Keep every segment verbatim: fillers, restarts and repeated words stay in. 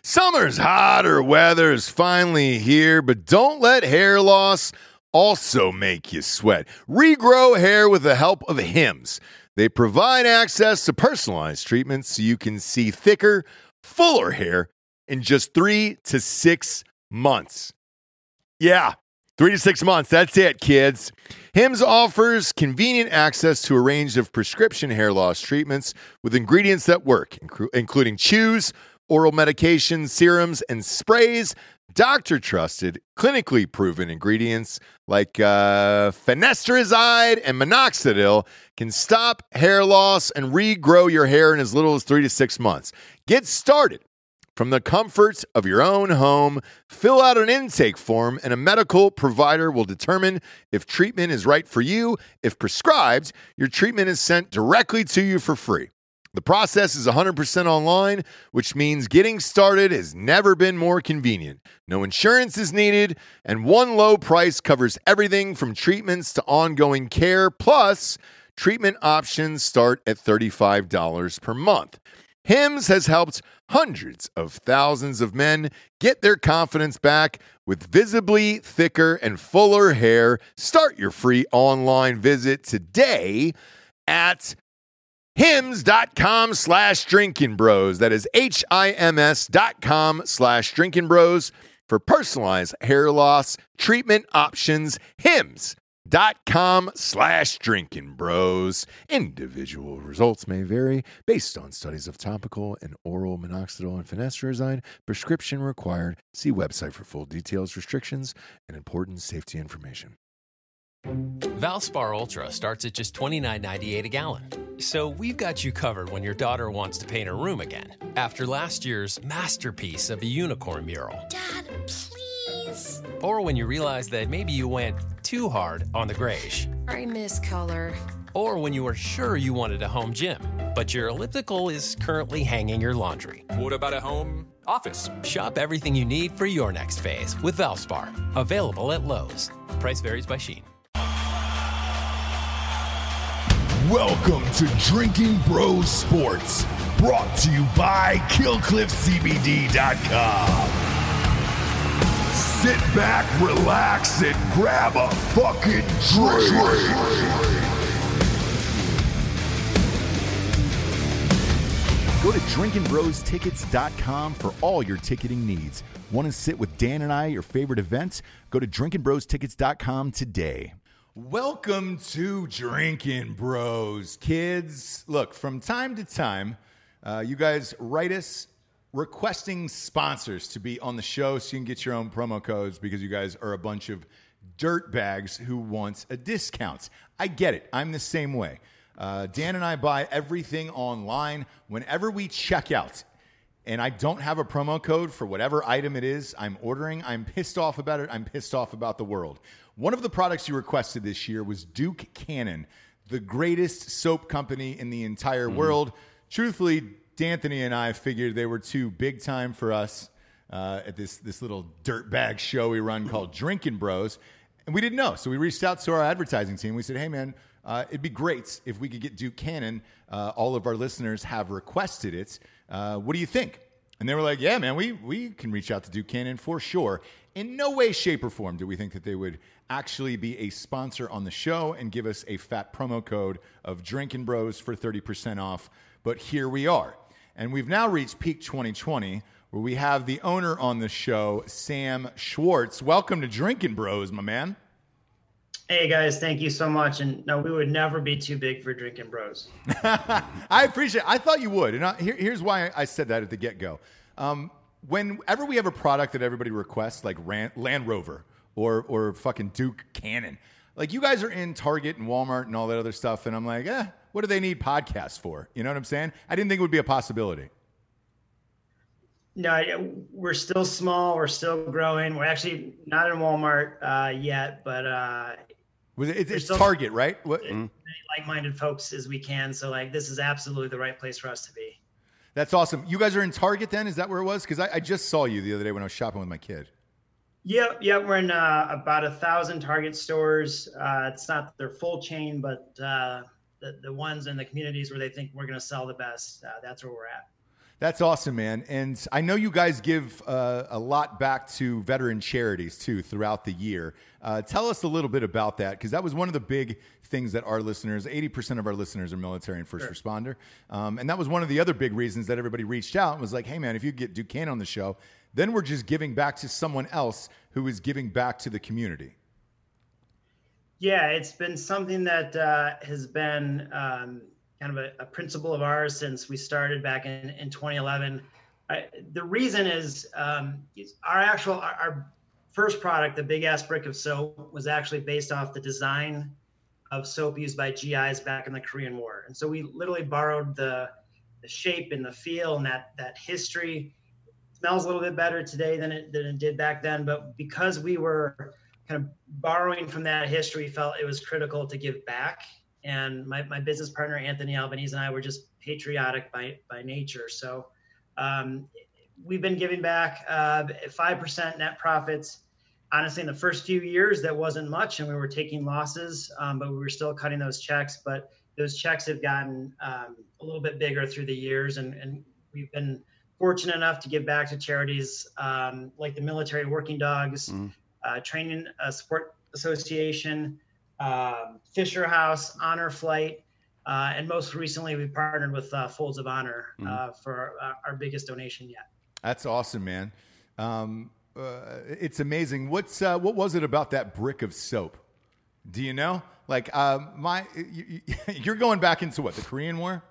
Summer's hotter weather is finally here, but don't let hair loss also make you sweat. Regrow hair with the help of Hims. They provide access to personalized treatments so you can see thicker, fuller hair in just three to six months. Yeah, three to six months. That's it, kids. Hims offers convenient access to a range of prescription hair loss treatments with ingredients that work, including chews, oral medications, serums, and sprays. Doctor-trusted, clinically proven ingredients like uh, finasteride and minoxidil can stop hair loss and regrow your hair in as little as three to six months. Get started from the comfort of your own home. Fill out an intake form, and a medical provider will determine if treatment is right for you. If prescribed, your treatment is sent directly to you for free. The process is one hundred percent online, which means getting started has never been more convenient. No insurance is needed, and one low price covers everything from treatments to ongoing care. Plus, treatment options start at thirty-five dollars per month. Hims has helped hundreds of thousands of men get their confidence back with visibly thicker and fuller hair. Start your free online visit today at Hims.com slash drinking bros. That is H I M S dot com slash drinking bros for personalized hair loss treatment options. Hims.com slash drinking bros. Individual results may vary based on studies of topical and oral minoxidil and finasteride. Prescription required. See website for full details, restrictions, and important safety information. Valspar Ultra starts at just twenty-nine ninety-eight a gallon. So we've got you covered when your daughter wants to paint her room again after last year's masterpiece of a unicorn mural. Dad, please. Or when you realize that maybe you went too hard on the grayish. I miss color. Or when you were sure you wanted a home gym, but your elliptical is currently hanging your laundry. What about a home office? Shop everything you need for your next phase with Valspar. Available at Lowe's. Price varies by Shein. Welcome to Drinking Bros Sports, brought to you by kill cliff C B D dot com. Sit back, relax, and grab a fucking drink. Go to drinking bros tickets dot com for all your ticketing needs. Want to sit with Dan and I at your favorite events? Go to drinking bros tickets dot com today. Welcome to Drinking Bros, kids. Look, from time to time, uh, you guys write us requesting sponsors to be on the show so you can get your own promo codes because you guys are a bunch of dirtbags who want a discount. I get it. I'm the same way. Uh, Dan and I buy everything online. Whenever we check out and I don't have a promo code for whatever item it is I'm ordering, I'm pissed off about it. I'm pissed off about the world. One of the products you requested this year was Duke Cannon, the greatest soap company in the entire mm. world. Truthfully, D'Anthony and I figured they were too big time for us uh, at this, this little dirtbag show we run called Drinking Bros. And we didn't know. So we reached out to our advertising team. We said, hey, man, uh, it'd be great if we could get Duke Cannon. Uh, all of our listeners have requested it. Uh, what do you think? And they were like, yeah, man, we, we can reach out to Duke Cannon for sure. In no way, shape, or form do we think that they would actually be a sponsor on the show and give us a fat promo code of Drinking Bros for thirty percent off. But here we are. And we've now reached peak twenty twenty, where we have the owner on the show, Sam Schwartz. Welcome to Drinking Bros, my man. Hey, guys, thank you so much. And no, we would never be too big for Drinking Bros. I appreciate it. I thought you would. And I, here, here's why I said that at the get-go. Um, whenever we have a product that everybody requests, like Ran- Land Rover or or fucking Duke Cannon, like you guys are in Target and Walmart and all that other stuff, and I'm like, eh, what do they need podcasts for? You know what I'm saying? I didn't think it would be a possibility. No, we're still small. We're still growing. We're actually not in Walmart uh, yet, but uh, Was it, it's, it's Target, right? What? Many like-minded folks as we can. So like, this is absolutely the right place for us to be. That's awesome. You guys are in Target then? Is that where it was? Because I, I just saw you the other day when I was shopping with my kid. Yep, yep. We're in uh, about a thousand Target stores. Uh, it's not their full chain, but uh, the the ones in the communities where they think we're going to sell the best. Uh, that's where we're at. That's awesome, man. And I know you guys give uh, a lot back to veteran charities, too, throughout the year. Uh, tell us a little bit about that, because that was one of the big things that our listeners, eighty percent of our listeners are military and first sure. responder. Um, and that was one of the other big reasons that everybody reached out and was like, hey, man, if you get Duquesne on the show, then we're just giving back to someone else who is giving back to the community. Yeah, it's been something that uh, has been um, kind of a, a principle of ours since we started back in, in twenty eleven. I, the reason is, um, is our actual, our, our first product, the Big Ass Brick of Soap, was actually based off the design of soap used by G Is back in the Korean War. And so we literally borrowed the, the shape and the feel and that, that history. It smells a little bit better today than it, than it did back then. But because we were kind of borrowing from that history, felt it was critical to give back. And my, my business partner, Anthony Albanese, and I were just patriotic by, by nature. So um, we've been giving back uh, five percent net profits. Honestly, in the first few years, that wasn't much, and we were taking losses, um, but we were still cutting those checks. But those checks have gotten um, a little bit bigger through the years, and, and we've been fortunate enough to give back to charities um, like the Military Working Dogs, mm. uh, Training uh, Support Association, uh, Fisher House, Honor Flight, uh, and most recently we partnered with uh, Folds of Honor mm. uh, for our, our biggest donation yet. That's awesome, man. Um, uh, it's amazing. What's uh, what was it about that brick of soap? Do you know? Like, uh, my, you, you're going back into what, the Korean War?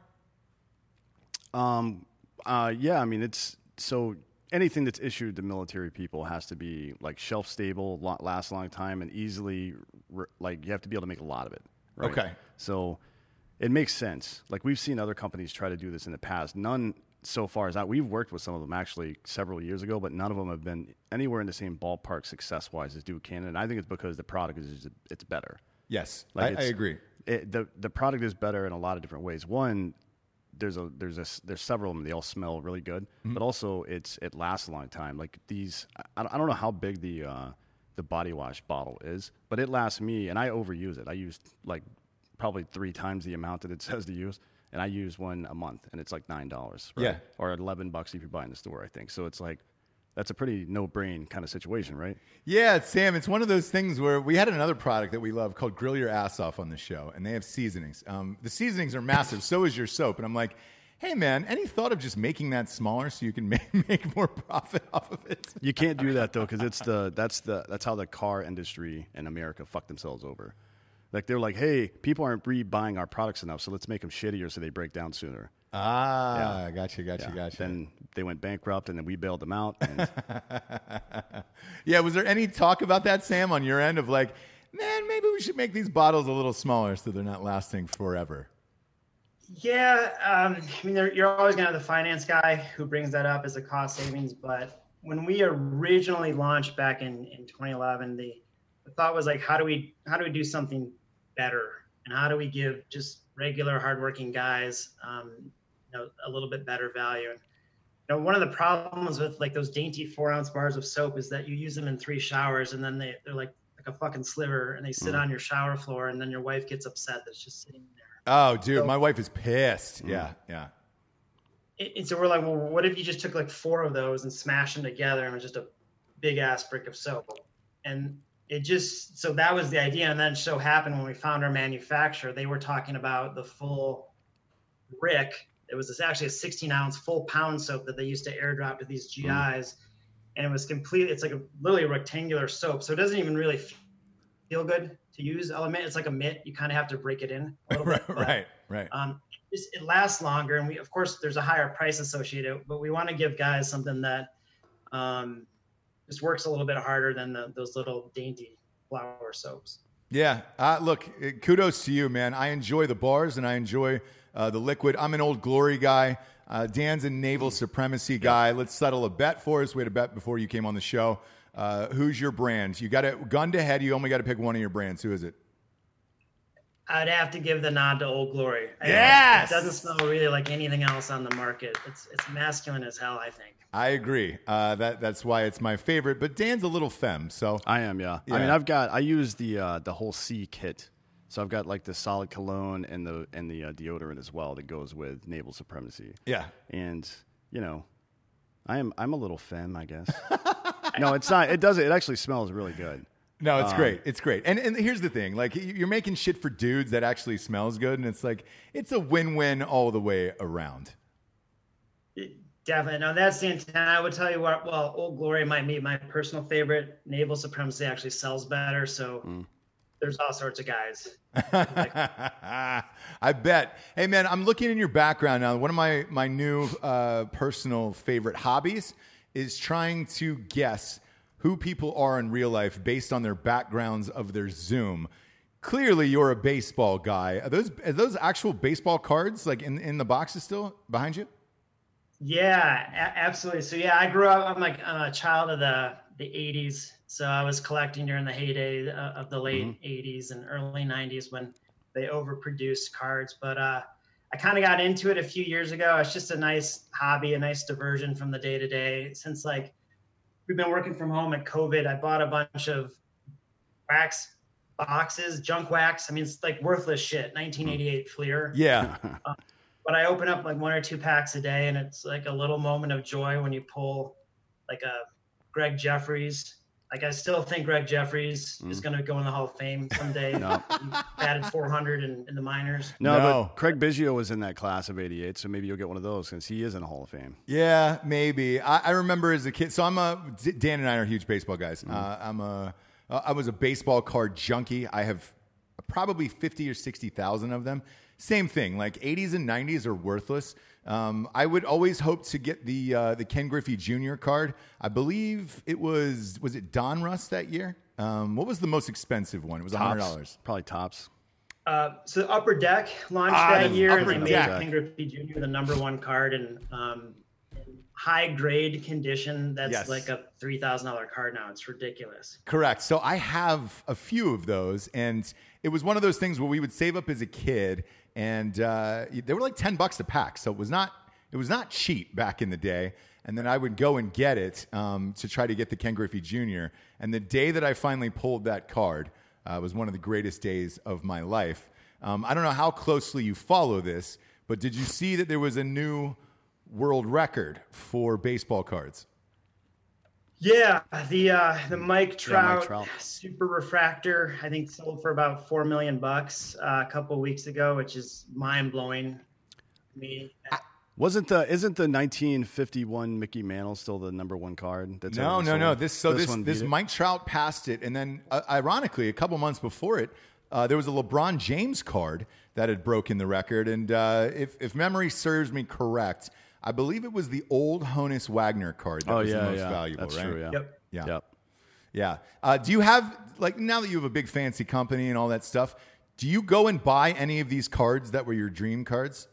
Um. Uh. Yeah. I mean, it's so. Anything that's issued to military people has to be like shelf stable, last a long time, and easily like you have to be able to make a lot of it. Right? Okay. So it makes sense. Like we've seen other companies try to do this in the past. None so far as that. We've worked with some of them actually several years ago, but none of them have been anywhere in the same ballpark success wise as Duquesne. And I think it's because the product is it's better. Yes, like I, I agree. It, the the product is better in a lot of different ways. One. There's a there's a there's several of them. They all smell really good, mm-hmm. but also it's it lasts a long time. Like these, I, I don't know how big the uh, the body wash bottle is, but it lasts me, and I overuse it. I use like probably three times the amount that it says to use, and I use one a month, and it's like nine dollars, right? Yeah, or eleven bucks if you buy in the store. I think so. It's like that's a pretty no-brain kind of situation, right? Yeah, Sam, it's one of those things where we had another product that we love called Grill Your Ass Off on the show, and they have seasonings. Um, the seasonings are massive, so is your soap. And I'm like, hey, man, any thought of just making that smaller so you can make, make more profit off of it? You can't do that, though, because it's the that's the that's how the car industry in America fucked themselves over. Like, they're like, hey, people aren't re-buying our products enough, so let's make them shittier so they break down sooner. Ah, yeah. gotcha, gotcha, yeah. gotcha. Then they went bankrupt, and then we bailed them out. And yeah, was there any talk about that, Sam, on your end of like, man, maybe we should make these bottles a little smaller so they're not lasting forever? Yeah, um, I mean, you're always going to have the finance guy who brings that up as a cost savings. But when we originally launched back in, in twenty eleven, the, the thought was like, how do we how do we do something better, and how do we give just regular hardworking guys um, you know, a little bit better value. And you know, one of the problems with like those dainty four ounce bars of soap is that you use them in three showers, and then they they're like like a fucking sliver, and they sit mm. on your shower floor, and then your wife gets upset that's just sitting there. Oh, dude, so, my wife is pissed. Mm. Yeah, yeah. And so we're like, well, what if you just took like four of those and smashed them together, and it was just a big ass brick of soap? And it just, so that was the idea. And then it so happened when we found our manufacturer, they were talking about the full brick. It was this actually a sixteen ounce full pound soap that they used to airdrop to these G Is. Mm. And it was complete. It's like a literally a rectangular soap. So it doesn't even really feel good to use. I'll admit it's like a mitt. You kind of have to break it in a little right, bit. Right, right. Um, it, it lasts longer. And we, of course, there's a higher price associated, but we want to give guys something that, um, just works a little bit harder than the, those little dainty flower soaps. Yeah. Uh, look, kudos to you, man. I enjoy the bars and I enjoy uh, the liquid. I'm an Old Glory guy. Uh, Dan's a Naval Supremacy guy. Yeah. Let's settle a bet for us. We had a bet before you came on the show. Uh, who's your brand? You got a gun to head. You only got to pick one of your brands. Who is it? I'd have to give the nod to Old Glory. Yes. It doesn't smell really like anything else on the market. It's it's masculine as hell, I think. I agree. Uh, that that's why it's my favorite. But Dan's a little femme, so I am. Yeah. yeah. I mean, I've got I use the uh, the whole C kit. So I've got like the solid cologne and the and the uh, deodorant as well that goes with Naval Supremacy. Yeah. And you know, I am I'm a little femme, I guess. No, it's not. It does. It actually smells really good. No, it's Um, great. It's great. And and here's the thing: like you're making shit for dudes that actually smells good, and it's like it's a win-win all the way around. Definitely. No, that's the intent. I would tell you what, well, Old Glory might be my personal favorite. Naval Supremacy actually sells better. So Mm. there's all sorts of guys. I bet. Hey, man, I'm looking in your background now. One of my, my new uh, personal favorite hobbies is trying to guess who people are in real life based on their backgrounds of their Zoom. Clearly, you're a baseball guy. Are those, are those actual baseball cards like in, in the boxes still behind you? Yeah, a- absolutely. So yeah, I grew up. I'm like I'm a child of the the eighties. So I was collecting during the heyday uh, of the late Mm-hmm. eighties and early nineties when they overproduced cards. But uh, I kind of got into it a few years ago. It's just a nice hobby, a nice diversion from the day to day. Since like we've been working from home at COVID, I bought a bunch of wax boxes, junk wax. I mean, it's like worthless shit. nineteen eighty-eight Fleer. Yeah. But I open up like one or two packs a day, and it's like a little moment of joy when you pull like a Greg Jeffries. Like I still think Greg Jeffries Mm. is going to go in the Hall of Fame someday. No. He batted four hundred in, in the minors. No, No. but Craig Biggio was in that class of eighty-eight, so maybe you'll get one of those since he is in the Hall of Fame. Yeah, maybe. I, I remember as a kid. So I'm a Dan and I are huge baseball guys. Mm-hmm. Uh, I'm a. Uh, I was a baseball card junkie. I have probably fifty or sixty thousand of them. Same thing. Like eighties and nineties are worthless. Um, I would always hope to get the uh, the Ken Griffey Junior card. I believe it was was it Donruss that year. Um, what was the most expensive one? It was a hundred dollars. Probably tops. Uh, so Upper Deck launched Ah, that the year, and Upper they made Deck. Ken Griffey Junior the number one card in um, high grade condition. That's Yes. like a three thousand dollar card now. It's ridiculous. Correct. So I have a few of those, and it was one of those things where we would save up as a kid, and uh, they were like ten bucks a pack. So it was not it was not cheap back in the day. And then I would go and get it um, to try to get the Ken Griffey Junior And the day that I finally pulled that card uh, was one of the greatest days of my life. Um, I don't know how closely you follow this, but did you see that there was a new world record for baseball cards? Yeah, the uh, the Mike Trout, Trout. Super Refractor, I think sold for about four million bucks uh, a couple weeks ago, which is mind blowing to me. Wasn't the isn't the nineteen fifty-one Mickey Mantle still the number one card? That's No, ever no, sold? no. This so this one this, beat it? Mike Trout passed it, and then uh, ironically, a couple months before it, uh, there was a LeBron James card that had broken the record. And uh, if if memory serves me correct, I believe it was the old Honus Wagner card that Oh was yeah, the most yeah. valuable. That's right? true. Yeah. Yep. Yeah. Yep. Yeah. Uh, do you have like now that you have a big fancy company and all that stuff? Do you go and buy any of these cards that were your dream cards?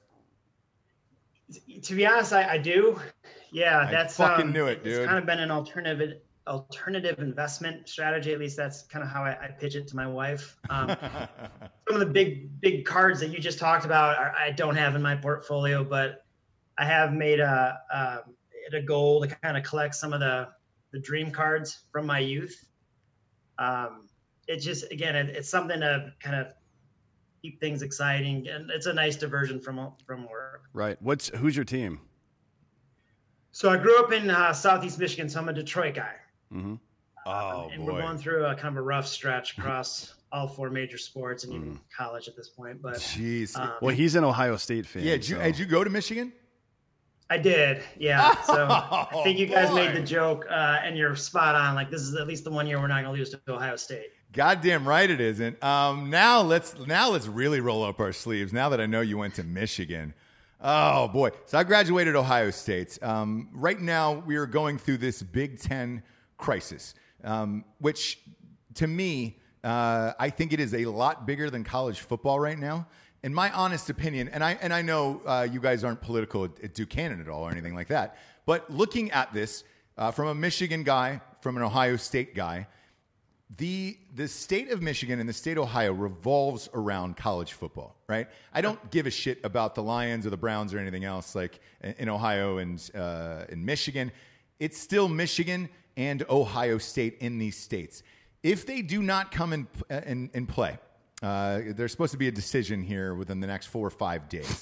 To be honest, I, I do. Yeah, I that's fucking um, knew it, It's dude. kind of been an alternative alternative investment strategy. At least that's kind of how I, I pitch it to my wife. Um, some of the big big cards that you just talked about, are, I don't have in my portfolio, but I have made a a, it a goal to kind of collect some of the the dream cards from my youth. Um, it just again, it, it's something to kind of keep things exciting, and it's a nice diversion from from work. Right. What's who's your team? So I grew up in uh, Southeast Michigan, so I'm a Detroit guy. Mm-hmm. Oh and boy. we're going through a kind of a rough stretch across all four major sports and even college at this point. But Jeez. um, Well, he's an Ohio State fan. yeah. Did you, so- did you go to Michigan? I did, yeah. So I think you guys boy. made the joke, uh, and you're spot on. Like this is at least the one year we're not going to lose to Ohio State. Goddamn right it isn't. Um, now let's now let's really roll up our sleeves. Now that I know you went to Michigan, oh boy! So I graduated Ohio State. Um, right now we are going through this Big Ten crisis, um, which to me uh, I think it is a lot bigger than college football right now. In my honest opinion, and I and I know uh, you guys aren't political at, at Duquesne at all or anything like that, but looking at this uh, from a Michigan guy, from an Ohio State guy. The the state of Michigan and the state of Ohio revolves around college football, right? I don't give a shit about the Lions or the Browns or anything else like in in Ohio and uh, in Michigan. It's still Michigan and Ohio State in these states. If they do not come in in, in play, uh, there's supposed to be a decision here within the next four or five days.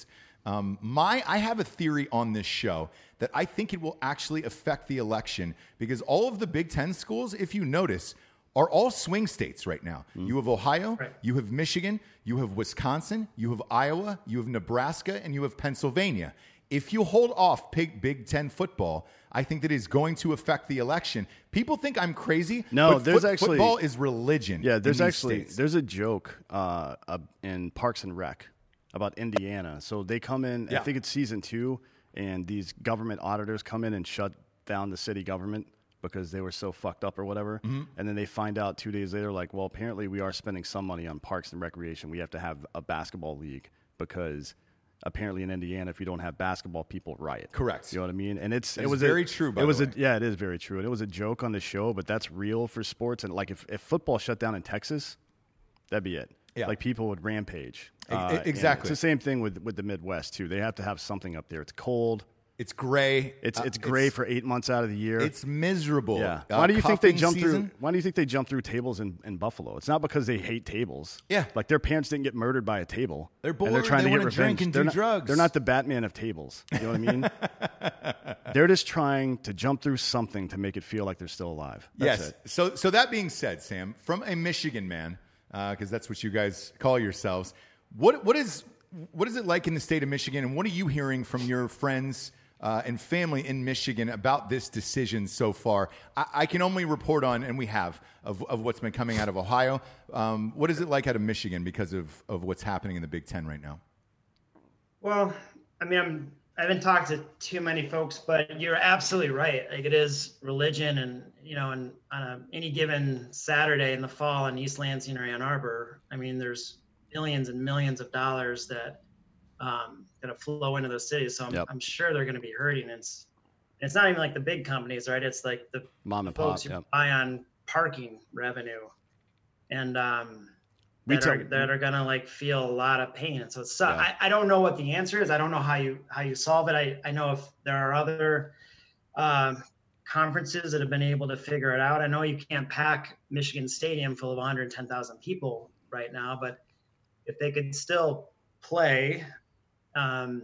Um, my, I have a theory on this show that I think it will actually affect the election because all of the Big Ten schools, if you notice, are all swing states right now. Mm. You have Ohio, right. You have Michigan, you have Wisconsin, you have Iowa, you have Nebraska, and you have Pennsylvania. If you hold off Big, Big Ten football, I think that is going to affect the election. People think I'm crazy. No, but there's foot, actually football is religion. Yeah, there's in these actually states. there's a joke uh, uh, in Parks and Rec about Indiana. So they come in. Yeah. I think it's season two, and these government auditors come in and shut down the city government because they were so fucked up or whatever. Mm-hmm. And then they find out two days later, like, well, apparently we are spending some money on parks and recreation. We have to have a basketball league because apparently in Indiana, if you don't have basketball, people riot. Correct. You know what I mean? And it's That it is was very a, true. By it was the a way. yeah, it is very true. And it was a joke on the show, but that's real for sports. And like if, if football shut down in Texas, that'd be it. Yeah. Like people would rampage. E- Uh, exactly. It's the same thing with with the Midwest too. They have to have something up there. It's cold. It's gray. It's Uh, it's gray for eight months out of the year. It's miserable. Yeah. Uh, Why do you think they cuffing jump season? through? Why do you think they jump through tables in, in Buffalo? It's not because they hate tables. Yeah. Like their parents didn't get murdered by a table. They're and bored. They're trying They to get wanna revenge. drink and they're do not, drugs. They're not the Batman of tables. You know what I mean? They're just trying to jump through something to make it feel like they're still alive. That's yes. it. So, so that being said, Sam, from a Michigan man, because uh, that's what you guys call yourselves, what what is what is it like in the state of Michigan, and what are you hearing from your friends uh, and family in Michigan about this decision so far? I, I can only report on, and we have, of, of what's been coming out of Ohio. Um, what is it like out of Michigan because of, of what's happening in the Big Ten right now? Well, I mean, I'm, I haven't talked to too many folks, but you're absolutely right. Like it is religion, and you know, and on a, any given Saturday in the fall in East Lansing or Ann Arbor, I mean, there's millions and millions of dollars that um, going to flow into those cities. So I'm, Yep. I'm sure they're going to be hurting. It's it's not even like the big companies, right? It's like the Mom and folks pop. who Yep. buy on parking revenue, and um, We that, are, tell- that are gonna like feel a lot of pain. And so it's, uh, Yeah. I, I don't know what the answer is. I don't know how you how you solve it. I, I know if there are other um, conferences that have been able to figure it out. I know you can't pack Michigan Stadium full of one hundred ten thousand people right now, but if they could still play um,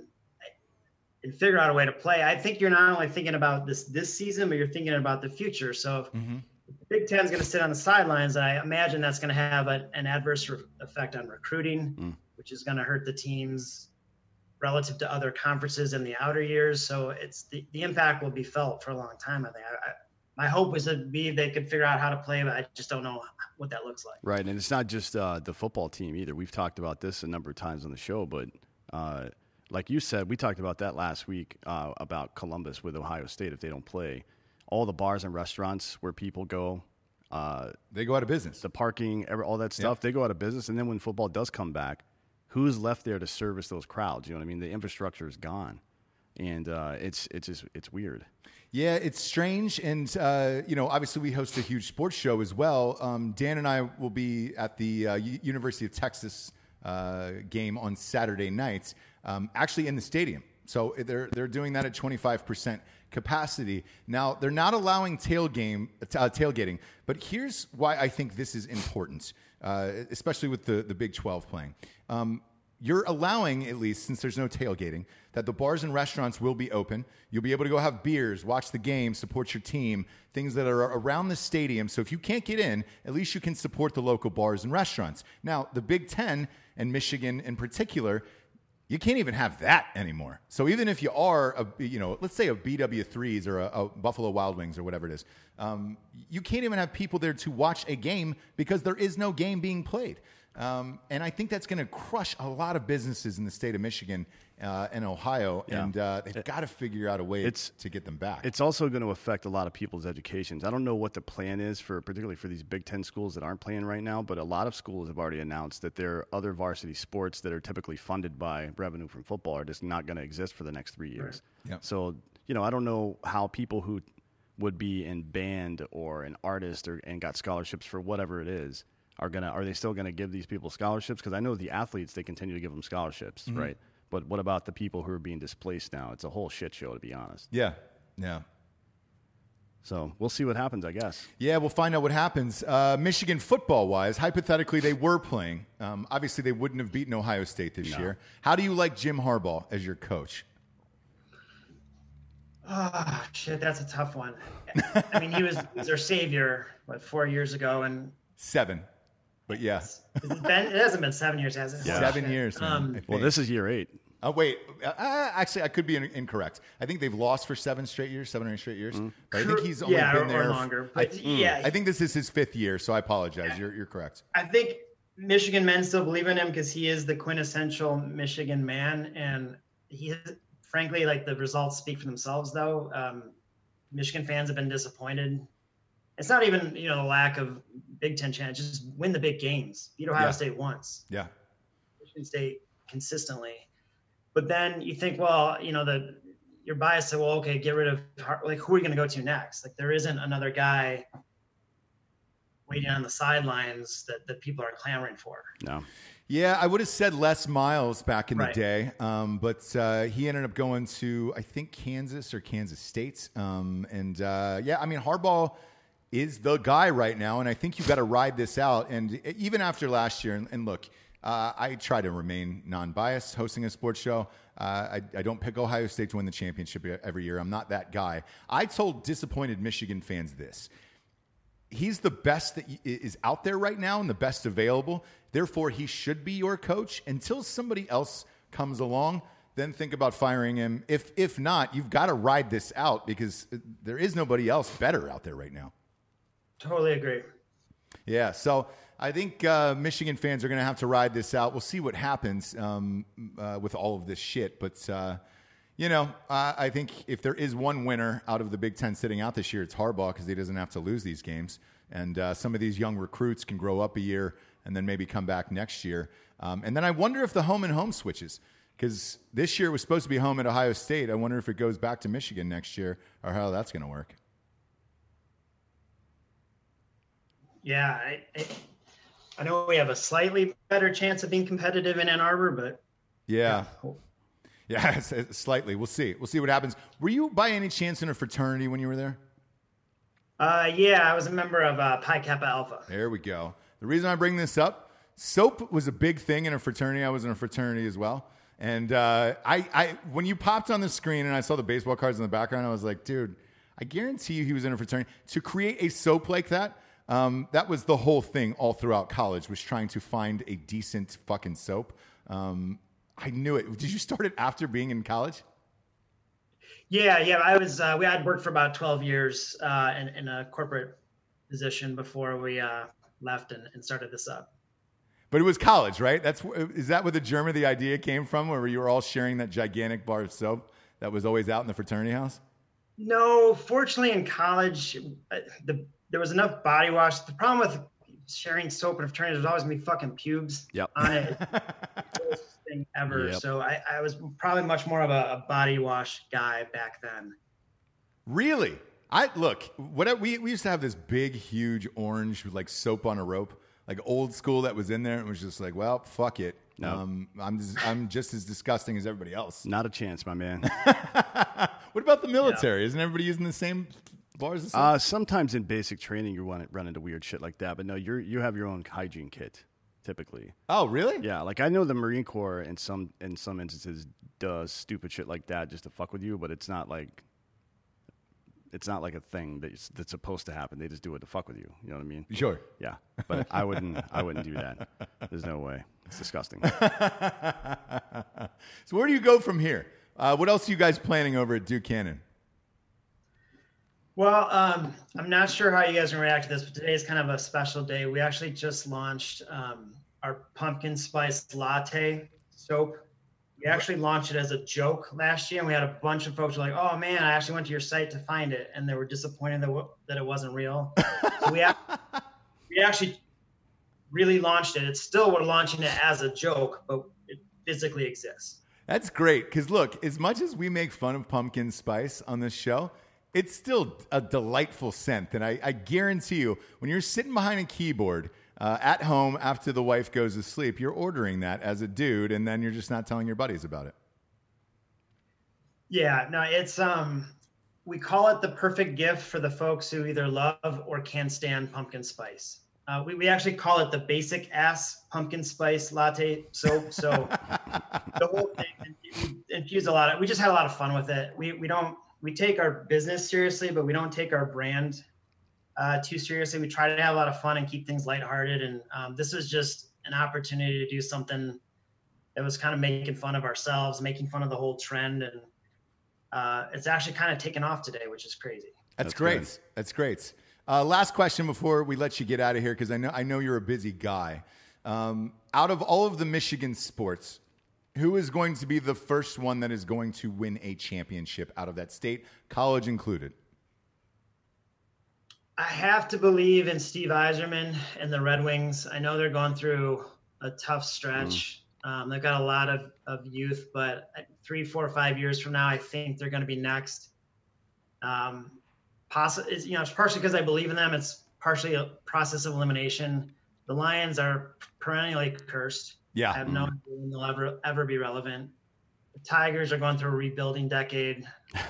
and figure out a way to play, I think you're not only thinking about this this season, but you're thinking about the future. So if Mm-hmm. the Big Ten is going to sit on the sidelines, I imagine that's going to have a, an adverse re- effect on recruiting, Mm. which is going to hurt the teams relative to other conferences in the outer years. So it's the, the impact will be felt for a long time. I think. I, I, my hope was to be they could figure out how to play, but I just don't know what that looks like. Right, and it's not just uh, the football team either. We've talked about this a number of times on the show, but uh, like you said, we talked about that last week uh, about Columbus with Ohio State if they don't play. All the bars and restaurants where people go, uh, They go out of business. the parking, every, all that stuff, they go out of business. And then when football does come back, who's left there to service those crowds? You know what I mean? The infrastructure is gone, and uh, it's it's just it's weird. Yeah, it's strange. And, uh, you know, obviously we host a huge sports show as well. Um, Dan and I will be at the uh, U- University of Texas uh, game on Saturday nights, um, actually in the stadium. So they're, they're doing that at twenty-five percent capacity. Now, they're not allowing tailgame, uh, tailgating, but here's why I think this is important, uh, especially with the, the Big twelve playing. Um, You're allowing, at least since there's no tailgating, that the bars and restaurants will be open. You'll be able to go have beers, watch the game, support your team, things that are around the stadium. So if you can't get in, at least you can support the local bars and restaurants. Now, the Big Ten and Michigan in particular, you can't even have that anymore. So even if you are, a, you know, let's say a B W threes or a, a Buffalo Wild Wings or whatever it is, um, you can't even have people there to watch a game because there is no game being played. Um, and I think that's going to crush a lot of businesses in the state of Michigan uh, and Ohio, Yeah. and uh, they've got to figure out a way It's- to get them back. It's also going to affect a lot of people's educations. I don't know what the plan is for, particularly for these Big Ten schools that aren't playing right now, but a lot of schools have already announced that their other varsity sports that are typically funded by revenue from football are just not going to exist for the next three years. Right. Yep. So, you know, I don't know how people who would be in band or an artist or and got scholarships for whatever it is are gonna are they still gonna give these people scholarships? Because I know the athletes, they continue to give them scholarships, Mm-hmm. right? But what about the people who are being displaced now? It's a whole shit show, to be honest. yeah, yeah. So we'll see what happens, I guess. Yeah, we'll find out what happens. Uh, Michigan football-wise, hypothetically, they were playing. Um, obviously, they wouldn't have beaten Ohio State this No. year. How do you like Jim Harbaugh as your coach? Oh, shit, that's a tough one. I mean, he was, he was our savior, what, four years ago, and Seven. But yeah, it's been, it hasn't been seven years, has it? Yeah. seven Shit. years. man, Um, I think. Well, this is year eight. Oh, wait. Uh, uh, actually, I could be in, incorrect. I think they've lost for seven straight years, seven or eight straight years. But I think he's only yeah, been or, there. or f- longer. I, But yeah, I think this is his fifth year, so I apologize. You're, you're correct. I think Michigan men still believe in him because he is the quintessential Michigan man, and he is, frankly, like the results speak for themselves. Though um, Michigan fans have been disappointed. It's not even you know the lack of Big Ten chance; just win the big games. Beat Ohio Yeah. State once, Yeah. Michigan State consistently. But then you think, well, you know, the you're biased to, well, okay, get rid of Har- like who are you going to go to next? Like there isn't another guy waiting on the sidelines that, that people are clamoring for. No. Yeah, I would have said Les Miles back in Right. the day, um, but uh, he ended up going to, I think, Kansas or Kansas State. Um, and uh, yeah, I mean, Harbaugh is the guy right now, and I think you've got to ride this out. And even after last year, and, and look, uh, I try to remain non-biased hosting a sports show. Uh, I, I don't pick Ohio State to win the championship every year. I'm not that guy. I told disappointed Michigan fans this. He's the best that is out there right now and the best available. Therefore, he should be your coach until somebody else comes along. Then think about firing him. If if not, you've got to ride this out because there is nobody else better out there right now. Totally agree. Yeah, so I think uh, Michigan fans are going to have to ride this out. We'll see what happens um, uh, with all of this shit. But, uh, you know, uh, I think if there is one winner out of the Big Ten sitting out this year, it's Harbaugh because he doesn't have to lose these games. And uh, some of these young recruits can grow up a year and then maybe come back next year. Um, and then I wonder if the home and home switches because this year was supposed to be home at Ohio State. I wonder if it goes back to Michigan next year or how that's going to work. Yeah, I, I, I know we have a slightly better chance of being competitive in Ann Arbor, but Yeah. cool. Yeah, slightly. We'll see. We'll see what happens. Were you by any chance in a fraternity when you were there? Uh, yeah, I was a member of uh, Pi Kappa Alpha. There we go. The reason I bring this up, soap was a big thing in a fraternity. I was in a fraternity as well. And uh, I, I, when you popped on the screen and I saw the baseball cards in the background, I was like, dude, I guarantee you he was in a fraternity. To create a soap like that, um, that was the whole thing all throughout college, was trying to find a decent fucking soap. Um, I knew it. Did you start it after being in college? Yeah, yeah. I was. Uh, we had worked for about twelve years uh, in, in a corporate position before we uh, left and, and started this up. But it was college, right? That's is that where the germ of the idea came from, where you were all sharing that gigantic bar of soap that was always out in the fraternity house? No, fortunately, in college, uh, the there was enough body wash. The problem with sharing soap in a fraternity, there's always gonna be fucking pubes Yep. on it. Worst thing ever. Yep. So I, I was probably much more of a, a body wash guy back then. Really? I look. What we we used to have this big, huge orange with like soap on a rope, like old school that was in there. It was just like, well, fuck it. No. Um, I'm just, I'm just as disgusting as everybody else. Not a chance, my man. What about the military? Isn't everybody using the same bars? Of soap? Uh, sometimes in basic training, you run, run into weird shit like that. But no, you're, you have your own hygiene kit, typically. oh, really? Yeah, like I know the Marine Corps in some in some instances does stupid shit like that just to fuck with you, but it's not like it's not like a thing that's, that's supposed to happen. They just do it to fuck with you. You know what I mean? Sure. Yeah, but I wouldn't. I wouldn't do that. There's no way. It's disgusting. So where do you go from here? Uh, what else are you guys planning over at Duke Cannon? Well, um, I'm not sure how you guys are going to react to this, but today is kind of a special day. We actually just launched um, our pumpkin spice latte soap. We actually launched it as a joke last year, and we had a bunch of folks who were like, oh, man, I actually went to your site to find it, and they were disappointed that, w- that it wasn't real. So we, ac- we actually really launched it. It's still, we're launching it as a joke, but it physically exists. That's great because look, as much as we make fun of pumpkin spice on this show, it's still a delightful scent. And I, I guarantee you, when you're sitting behind a keyboard uh, at home after the wife goes to sleep, you're ordering that as a dude, and then you're just not telling your buddies about it. Yeah, no, it's um, we call it the perfect gift for the folks who either love or can't stand pumpkin spice. Uh, we, we actually call it the basic ass pumpkin spice latte soap. So the whole thing infused a lot of, we just had a lot of fun with it. We, we don't, we take our business seriously, but we don't take our brand uh, too seriously. We try to have a lot of fun and keep things lighthearted. And um, this was just an opportunity to do something that was kind of making fun of ourselves, making fun of the whole trend. And uh, it's actually kind of taken off today, which is crazy. That's, That's great. Good. That's great. Uh, last question before we let you get out of here, because I know I know you're a busy guy. Um, out of all of the Michigan sports, who is going to be the first one that is going to win a championship out of that state, college included? I have to believe in Steve Yzerman and the Red Wings. I know they're going through a tough stretch. Mm. Um, they've got a lot of, of youth, but three, four, five years from now, I think they're going to be next. Um, Possi- it's, you know, it's partially because I believe in them. It's partially a process of elimination. The Lions are perennially cursed. Yeah. I have no idea when they'll ever, ever be relevant. The Tigers are going through a rebuilding decade.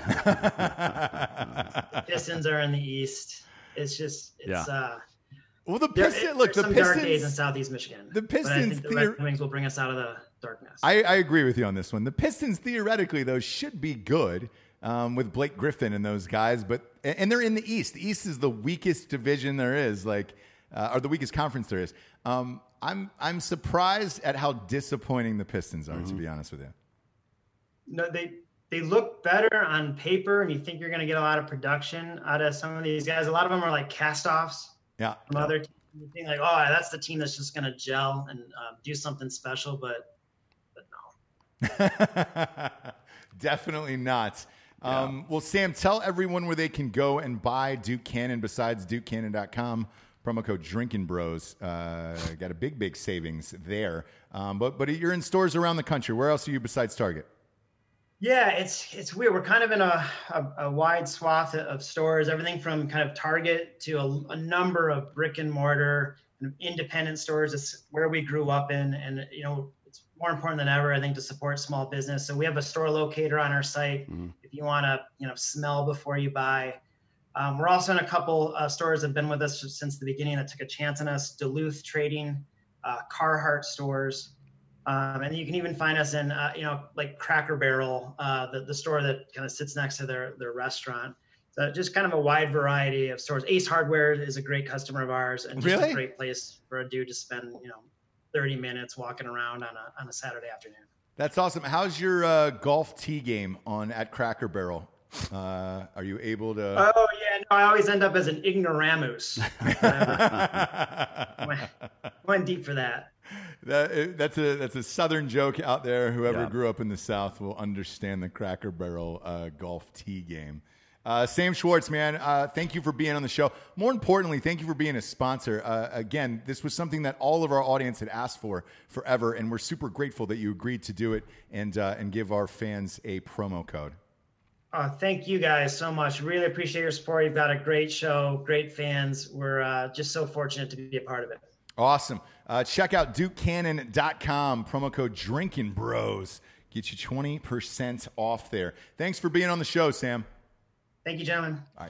The Pistons are in the East. It's just, it's, yeah. uh, well, the there, Pistons, look, the some Pistons, dark days in Southeast Michigan. The Pistons, but I think the theor- Red Wings will bring us out of the darkness. I, I agree with you on this one. The Pistons, theoretically, though, should be good. Um, with Blake Griffin and those guys, but and they're in the East. The East is the weakest division there is, like, uh, or the weakest conference there is. Um, I'm I'm surprised at how disappointing the Pistons are, mm-hmm. to be honest with you. No, they they look better on paper, and you think you're going to get a lot of production out of some of these guys. A lot of them are like cast-offs yeah. from other teams. You think like, oh, that's the team that's just going to gel and uh, do something special, but but no, definitely not. Um, yeah. Well, Sam, tell everyone where they can go and buy Duke Cannon besides Duke Cannon dot com. Promo code Drinking Bros. Uh, got a big, big savings there. Um, but but you're in stores around the country. Where else are you besides Target? Yeah, it's it's weird. We're kind of in a, a, a wide swath of stores, everything from kind of Target to a, a number of brick and mortar and independent stores. It's where we grew up in. And, you know, it's more important than ever, I think, to support small business. So we have a store locator on our site. Mm-hmm. If you want to, you know, smell before you buy. Um, we're also in a couple uh, stores that have been with us since the beginning that took a chance on us. Duluth Trading, uh, Carhartt stores. Um, and you can even find us in, uh, you know, like Cracker Barrel, uh, the, the store that kind of sits next to their, their restaurant. So just kind of a wide variety of stores. Ace Hardware is a great customer of ours and just really? a great place for a dude to spend, you know, thirty minutes walking around on a, on a Saturday afternoon. That's awesome. How's your uh, golf tee game on at Cracker Barrel? Uh, are you able to? Oh yeah, no, I always end up as an ignoramus. went, went deep for that. That, that's a that's a Southern joke out there. Whoever yeah. grew up in the South will understand the Cracker Barrel uh, golf tee game. Uh, Sam Schwartz, man, uh, thank you for being on the show. More importantly, thank you for being a sponsor. Uh, again, this was something that all of our audience had asked for forever, and we're super grateful that you agreed to do it and uh, and give our fans a promo code. Uh, thank you guys so much. Really appreciate your support. You've got a great show, great fans. We're uh, just so fortunate to be a part of it. Awesome. Uh, check out Duke Cannon dot com, promo code Drinking Bros. Get you twenty percent off there. Thanks for being on the show, Sam. Thank you, gentlemen. All right.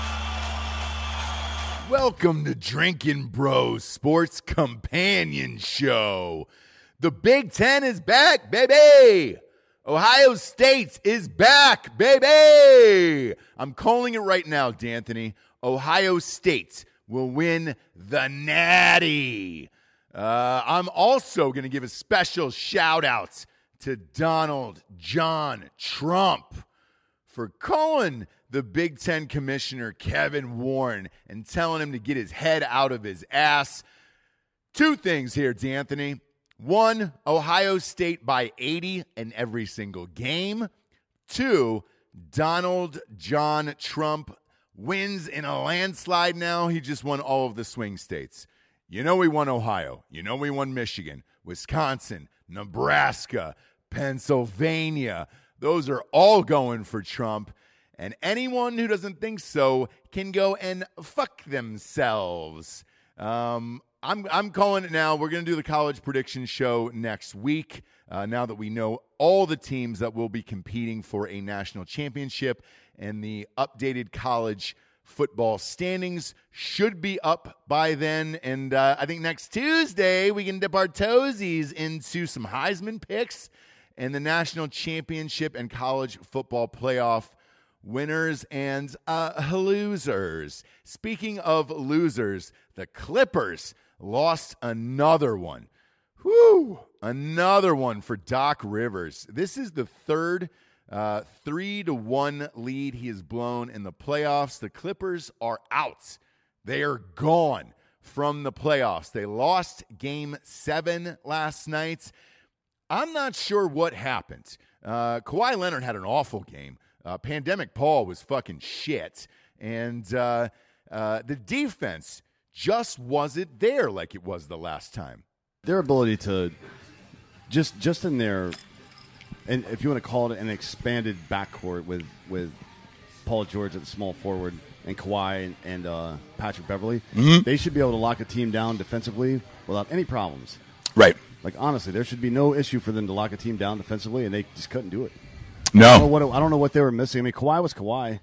Welcome to Drinking Bros Sports Companion Show. The Big Ten is back, baby. Ohio State is back, baby. I'm calling it right now, D'Anthony. Ohio State will win the Natty. Uh, I'm also going to give a special shout out to Donald John Trump for calling the Big Ten Commissioner Kevin Warren and telling him to get his head out of his ass. Two things here, D'Anthony. One, Ohio State by eighty in every single game. Two, Donald John Trump wins in a landslide now. He just won all of the swing states. You know we won Ohio. You know we won Michigan, Wisconsin, Nebraska, Pennsylvania. Those are all going for Trump. And anyone who doesn't think so can go and fuck themselves. Um, I'm I'm calling it now. We're going to do the college prediction show next week. Uh, now that we know all the teams that will be competing for a national championship, and the updated college football standings should be up by then. And uh, I think next Tuesday we can dip our toesies into some Heisman picks and the national championship and college football playoff winners and uh, losers. Speaking of losers, the Clippers lost another one. Whew, another one for Doc Rivers. This is the third uh, three to one lead he has blown in the playoffs. The Clippers are out. They are gone from the playoffs. They lost game seven last night. I'm not sure what happened. Uh, Kawhi Leonard had an awful game. Uh, Pandemic Paul was fucking shit. And uh, uh, the defense just wasn't there like it was the last time. Their ability to just just in their, and if you want to call it an expanded backcourt with, with Paul George at the small forward and Kawhi and, and uh, Patrick Beverly, mm-hmm. they should be able to lock a team down defensively without any problems. Right. Like, honestly, there should be no issue for them to lock a team down defensively, and they just couldn't do it. No. I don't know what, I don't know what they were missing. I mean, Kawhi was Kawhi.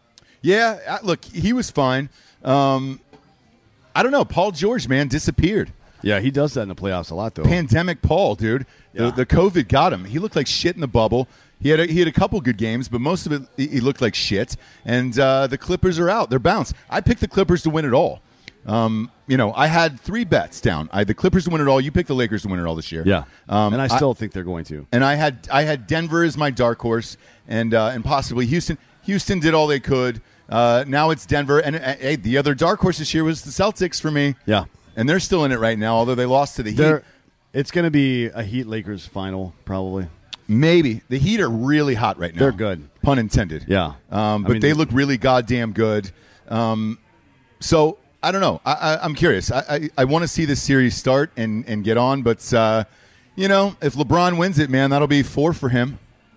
Yeah, look, he was fine. Um, I don't know. Paul George, man, disappeared. Yeah, he does that in the playoffs a lot, though. Pandemic Paul, dude. Yeah. The, the COVID got him. He looked like shit in the bubble. He had a, he had a couple good games, but most of it he, he looked like shit. And uh, the Clippers are out. They're bounced. I picked the Clippers to win it all. Um, you know, I had three bets down. I had the Clippers to win it all. You picked the Lakers to win it all this year. Yeah, um, and I still I, think they're going to. And I had I had Denver as my dark horse, and uh, and possibly Houston. Houston did all they could. Uh, now it's Denver, and uh, hey, the other dark horse this year was the Celtics for me. Yeah, and they're still in it right now, although they lost to the they're, Heat. It's going to be a Heat Lakers final, probably. Maybe. The Heat are really hot right now. They're good, pun intended. Yeah, um, but mean, they look really goddamn good. Um, so. I don't know. I, I, I'm curious. I, I, I want to see this series start and, and get on, but, uh, you know, if LeBron wins it, man, that'll be four for him.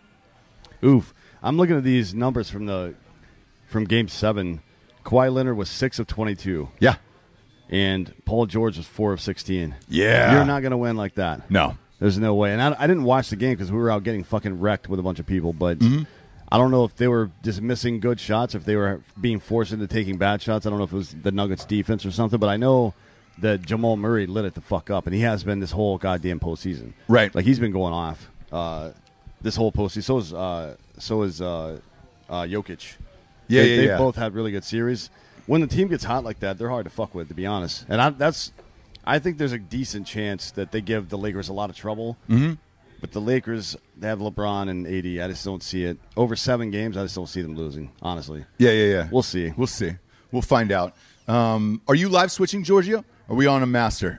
Oof. I'm looking at these numbers from the from Game seven. Kawhi Leonard was six of twenty-two. Yeah. And Paul George was four of sixteen. Yeah. You're not going to win like that. No. There's no way. And I, I didn't watch the game because we were out getting fucking wrecked with a bunch of people, but mm-hmm. I don't know if they were just missing good shots, if they were being forced into taking bad shots. I don't know if it was the Nuggets defense or something, but I know that Jamal Murray lit it the fuck up, and he has been this whole goddamn postseason. Right. Like, he's been going off uh, this whole postseason. So is, uh, so is uh, uh, Jokic. Yeah, they, yeah, They yeah. both had really good series. When the team gets hot like that, they're hard to fuck with, to be honest. And I, that's, I think there's a decent chance that they give the Lakers a lot of trouble. Mm-hmm. But the Lakers, they have LeBron and A D. I just don't see it. Over seven games, I just don't see them losing, honestly. Yeah, yeah, yeah. We'll see. We'll see. We'll find out. Um, are you live switching, Giorgio? Are we on a master?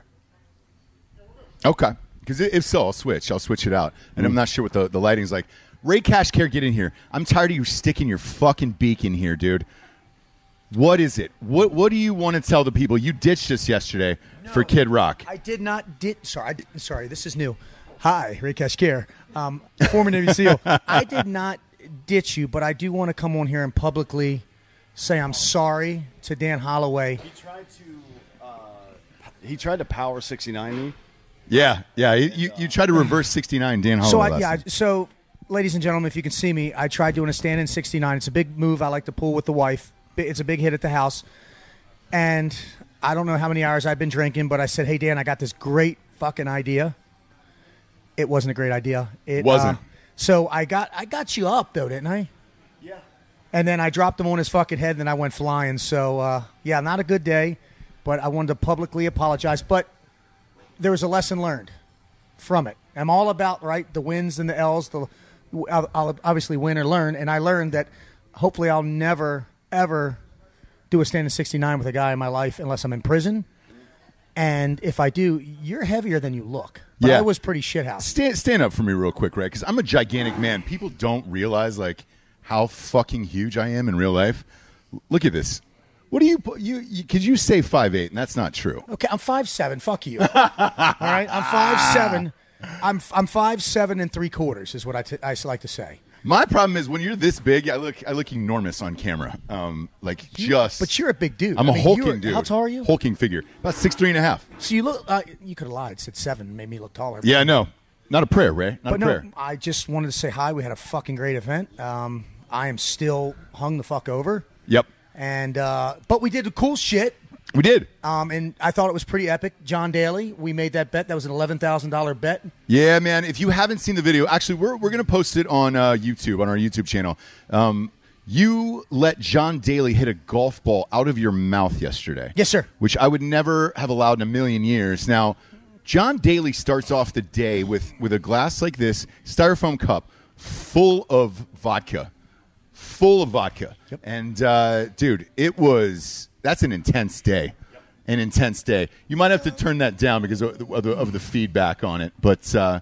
Okay. Because if so, I'll switch. I'll switch it out. And mm. I'm not sure what the, the lighting's like. Ray Cash Care, get in here. I'm tired of you sticking your fucking beak in here, dude. What is it? What What do you want to tell the people? You ditched us yesterday no, for Kid Rock. I did not. Did sorry. I did, sorry. This is new. Hi, Ray Kashkir, um, former Navy SEAL. I did not ditch you, but I do want to come on here and publicly say I'm sorry to Dan Holloway. He tried to uh, he tried to power sixty-nine me. Yeah, yeah. You you tried to reverse sixty-nine, Dan Holloway. So I, yeah. So, ladies and gentlemen, if you can see me, I tried doing a stand in sixty-nine. It's a big move. I like to pull with the wife. It's a big hit at the house, and I don't know how many hours I've been drinking, but I said, "Hey, Dan, I got this great fucking idea." It wasn't a great idea. It wasn't. Uh, so I got I got you up, though, didn't I? Yeah. And then I dropped him on his fucking head, and then I went flying. So, uh, yeah, not a good day, but I wanted to publicly apologize. But there was a lesson learned from it. I'm all about, right, the wins and the L's. The, I'll, I'll obviously win or learn, and I learned that hopefully I'll never, ever do a stand in sixty-nine with a guy in my life unless I'm in prison. And if I do, you're heavier than you look. But yeah. I was pretty shithouse. Stand, stand up for me real quick, Ray, because I'm a gigantic man. People don't realize, like, how fucking huge I am in real life. Look at this. What do you – you because you, you say five eight, and that's not true. Okay, I'm five seven. Fuck you. All right? I'm five seven. I'm I'm five seven and three quarters is what I, t- I like to say. My problem is when you're this big, I look I look enormous on camera. Um, like just. But you're a big dude. I'm I a mean, hulking you're- dude. How tall are you? Hulking figure. About six three and a half. So you look. Uh, you could have lied. Said seven. Made me look taller. Yeah, I know. Not a prayer, Ray. Not but a no, prayer. I just wanted to say hi. We had a fucking great event. Um, I am still hung the fuck over. Yep. And uh, but we did the cool shit. We did. Um, and I thought it was pretty epic. John Daly, we made that bet. That was an eleven thousand dollar bet. Yeah, man. If you haven't seen the video, actually, we're we're gonna post it on uh, YouTube on our YouTube channel. Um, you let John Daly hit a golf ball out of your mouth yesterday. Yes, sir. Which I would never have allowed in a million years. Now, John Daly starts off the day with with a glass like this, styrofoam cup, full of vodka, full of vodka. Yep. And uh, dude, it was. That's an intense day, an intense day. You might have to turn that down because of the, of the, of the feedback on it. But uh,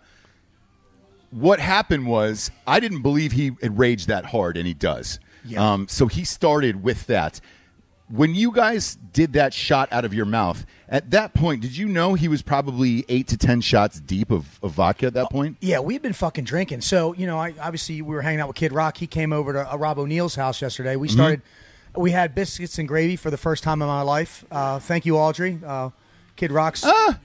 what happened was I didn't believe he had raged that hard, and he does. Yeah. Um, so he started with that. When you guys did that shot out of your mouth, at that point, did you know he was probably eight to ten shots deep of, of vodka at that point? Yeah, we've been fucking drinking. So, you know, I obviously we were hanging out with Kid Rock. He came over to uh, Rob O'Neill's house yesterday. We started, mm-hmm. we had biscuits and gravy for the first time in my life. Uh, thank you, Audrey. Uh, Kid Rock's. Ah.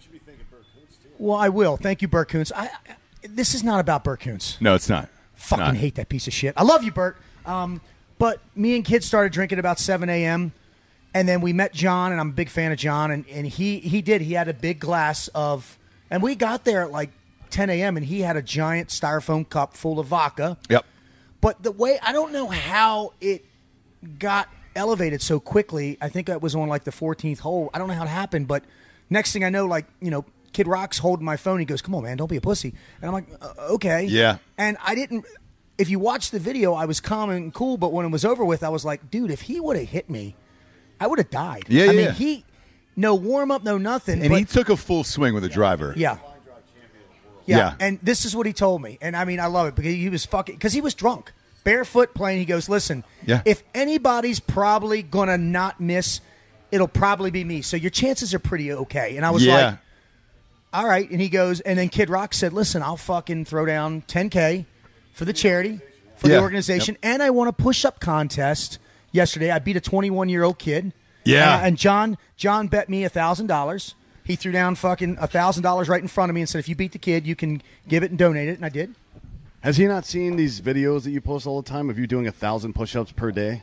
Well, I will. Thank you, Bert Koontz. I, I, this is not about Bert Koontz. No, it's not. Fucking not. hate that piece of shit. I love you, Bert. Um, but me and Kid started drinking about seven a.m., and then we met John, and I'm a big fan of John, and, and he, he did. He had a big glass of, and we got there at like ten a.m., and he had a giant styrofoam cup full of vodka. Yep. But the way, I don't know how it got elevated so quickly. I think that was on like the fourteenth hole. I don't know how it happened, but next thing I know, like, you know, Kid Rock's holding my phone. He goes, come on, man, don't be a pussy. And I'm like, uh, okay. Yeah. And I didn't, if you watch the video, I was calm and cool, but when it was over with, I was like, dude, if he would have hit me, I would have died. Yeah, I yeah. mean, he, no warm up, no nothing. And but, he took a full swing with a driver. yeah. yeah. Yeah. And this is what he told me. And I mean, I love it because he was fucking, because he was drunk. Barefoot playing. He goes, listen, Yeah. if anybody's probably going to not miss, it'll probably be me. So your chances are pretty okay. And I was Yeah. like, all right. And he goes, and then Kid Rock said, listen, I'll fucking throw down ten K for the charity, for Yeah. the organization, Yep. and I want a push-up contest. Yesterday, I beat a twenty-one-year-old kid. Yeah. And, and John John bet me one thousand dollars. He threw down fucking one thousand dollars right in front of me and said, if you beat the kid, you can give it and donate it. And I did. Has he not seen these videos that you post all the time of you doing a thousand push-ups per day?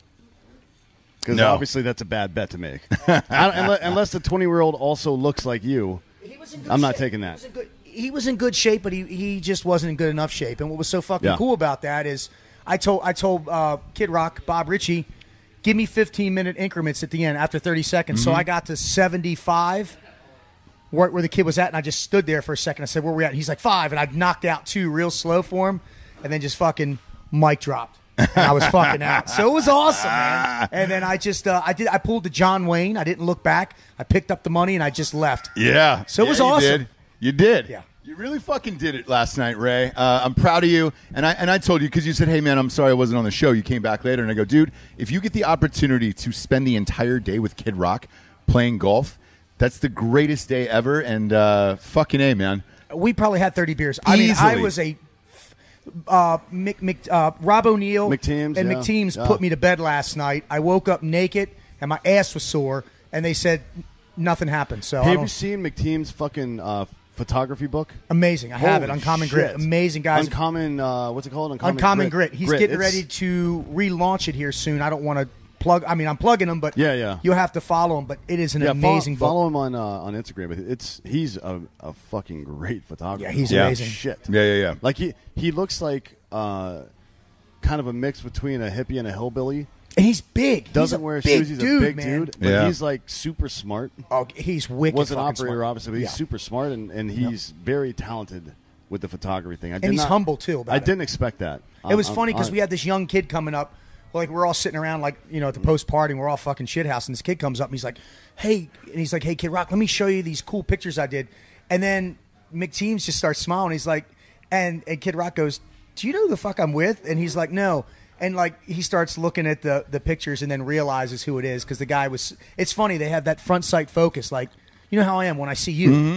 Because No. obviously that's a bad bet to make. I, unless, unless the twenty-year-old also looks like you, He was in good I'm not shape. taking He that. was in good, he was in good shape, but he, he just wasn't in good enough shape. And what was so fucking Yeah. cool about that is I told I told uh, Kid Rock, Bob Ritchie, give me fifteen-minute increments at the end after thirty seconds. Mm-hmm. So I got to seventy-five, where, where the kid was at, and I just stood there for a second. I said, where we at? And he's like, five. And I knocked out two real slow for him, and then just fucking mic dropped. And I was fucking out. So it was awesome, man. And then I just, uh, I did, I pulled the John Wayne. I didn't look back. I picked up the money, and I just left. Yeah. So it was Yeah, you awesome. did. You did. Yeah. You really fucking did it last night, Ray. Uh, I'm proud of you. And I and I told you, because you said, hey, man, I'm sorry I wasn't on the show. You came back later, and I go, dude, if you get the opportunity to spend the entire day with Kid Rock playing golf, that's the greatest day ever. And uh, fucking A, man. We probably had thirty beers. I mean, I Easily. was a uh, Mick, Mick, uh, Rob O'Neill McTeams, and yeah. McTeams Yeah. put me to bed last night. I woke up naked and my ass was sore, and they said nothing happened. So I Hey, have don't- you seen McTeam's fucking uh, photography book? amazing. I have it. Holy Uncommon shit. Grit. Amazing guys. Uncommon, uh, what's it called? Uncommon, Uncommon Grit. He's getting It's- ready to relaunch it here soon. I don't want to plug. I mean, I'm plugging him, but Yeah, yeah. you'll have to follow him. But it is an Yeah, follow- amazing book. follow him on uh, on Instagram. It's he's a, a fucking great photographer. Yeah, he's Holy amazing. Shit. Yeah, yeah, yeah. Like he he looks like uh, kind of a mix between a hippie and a hillbilly. And he's big. Doesn't he's a wear big shoes. He's dude, a big man. dude, but Yeah. he's like super smart. Oh, he's wicked. Was an fucking operator, smart. obviously, but he's Yeah. super smart and, and he's very talented with the photography thing. I did And he's not- humble, too, about I it. didn't expect that. It was I'm- funny I'm- because we had this young kid coming up. Like, we're all sitting around, like, you know, at the post party, and we're all fucking shithouse. And this kid comes up, and he's like, hey, and he's like, hey, Kid Rock, let me show you these cool pictures I did. And then McTeams just starts smiling. He's like, and, and Kid Rock goes, do you know who the fuck I'm with? And he's like, no. And, like, he starts looking at the, the pictures and then realizes who it is because the guy was – it's funny. They have that front sight focus. Like, you know how I am when I see you.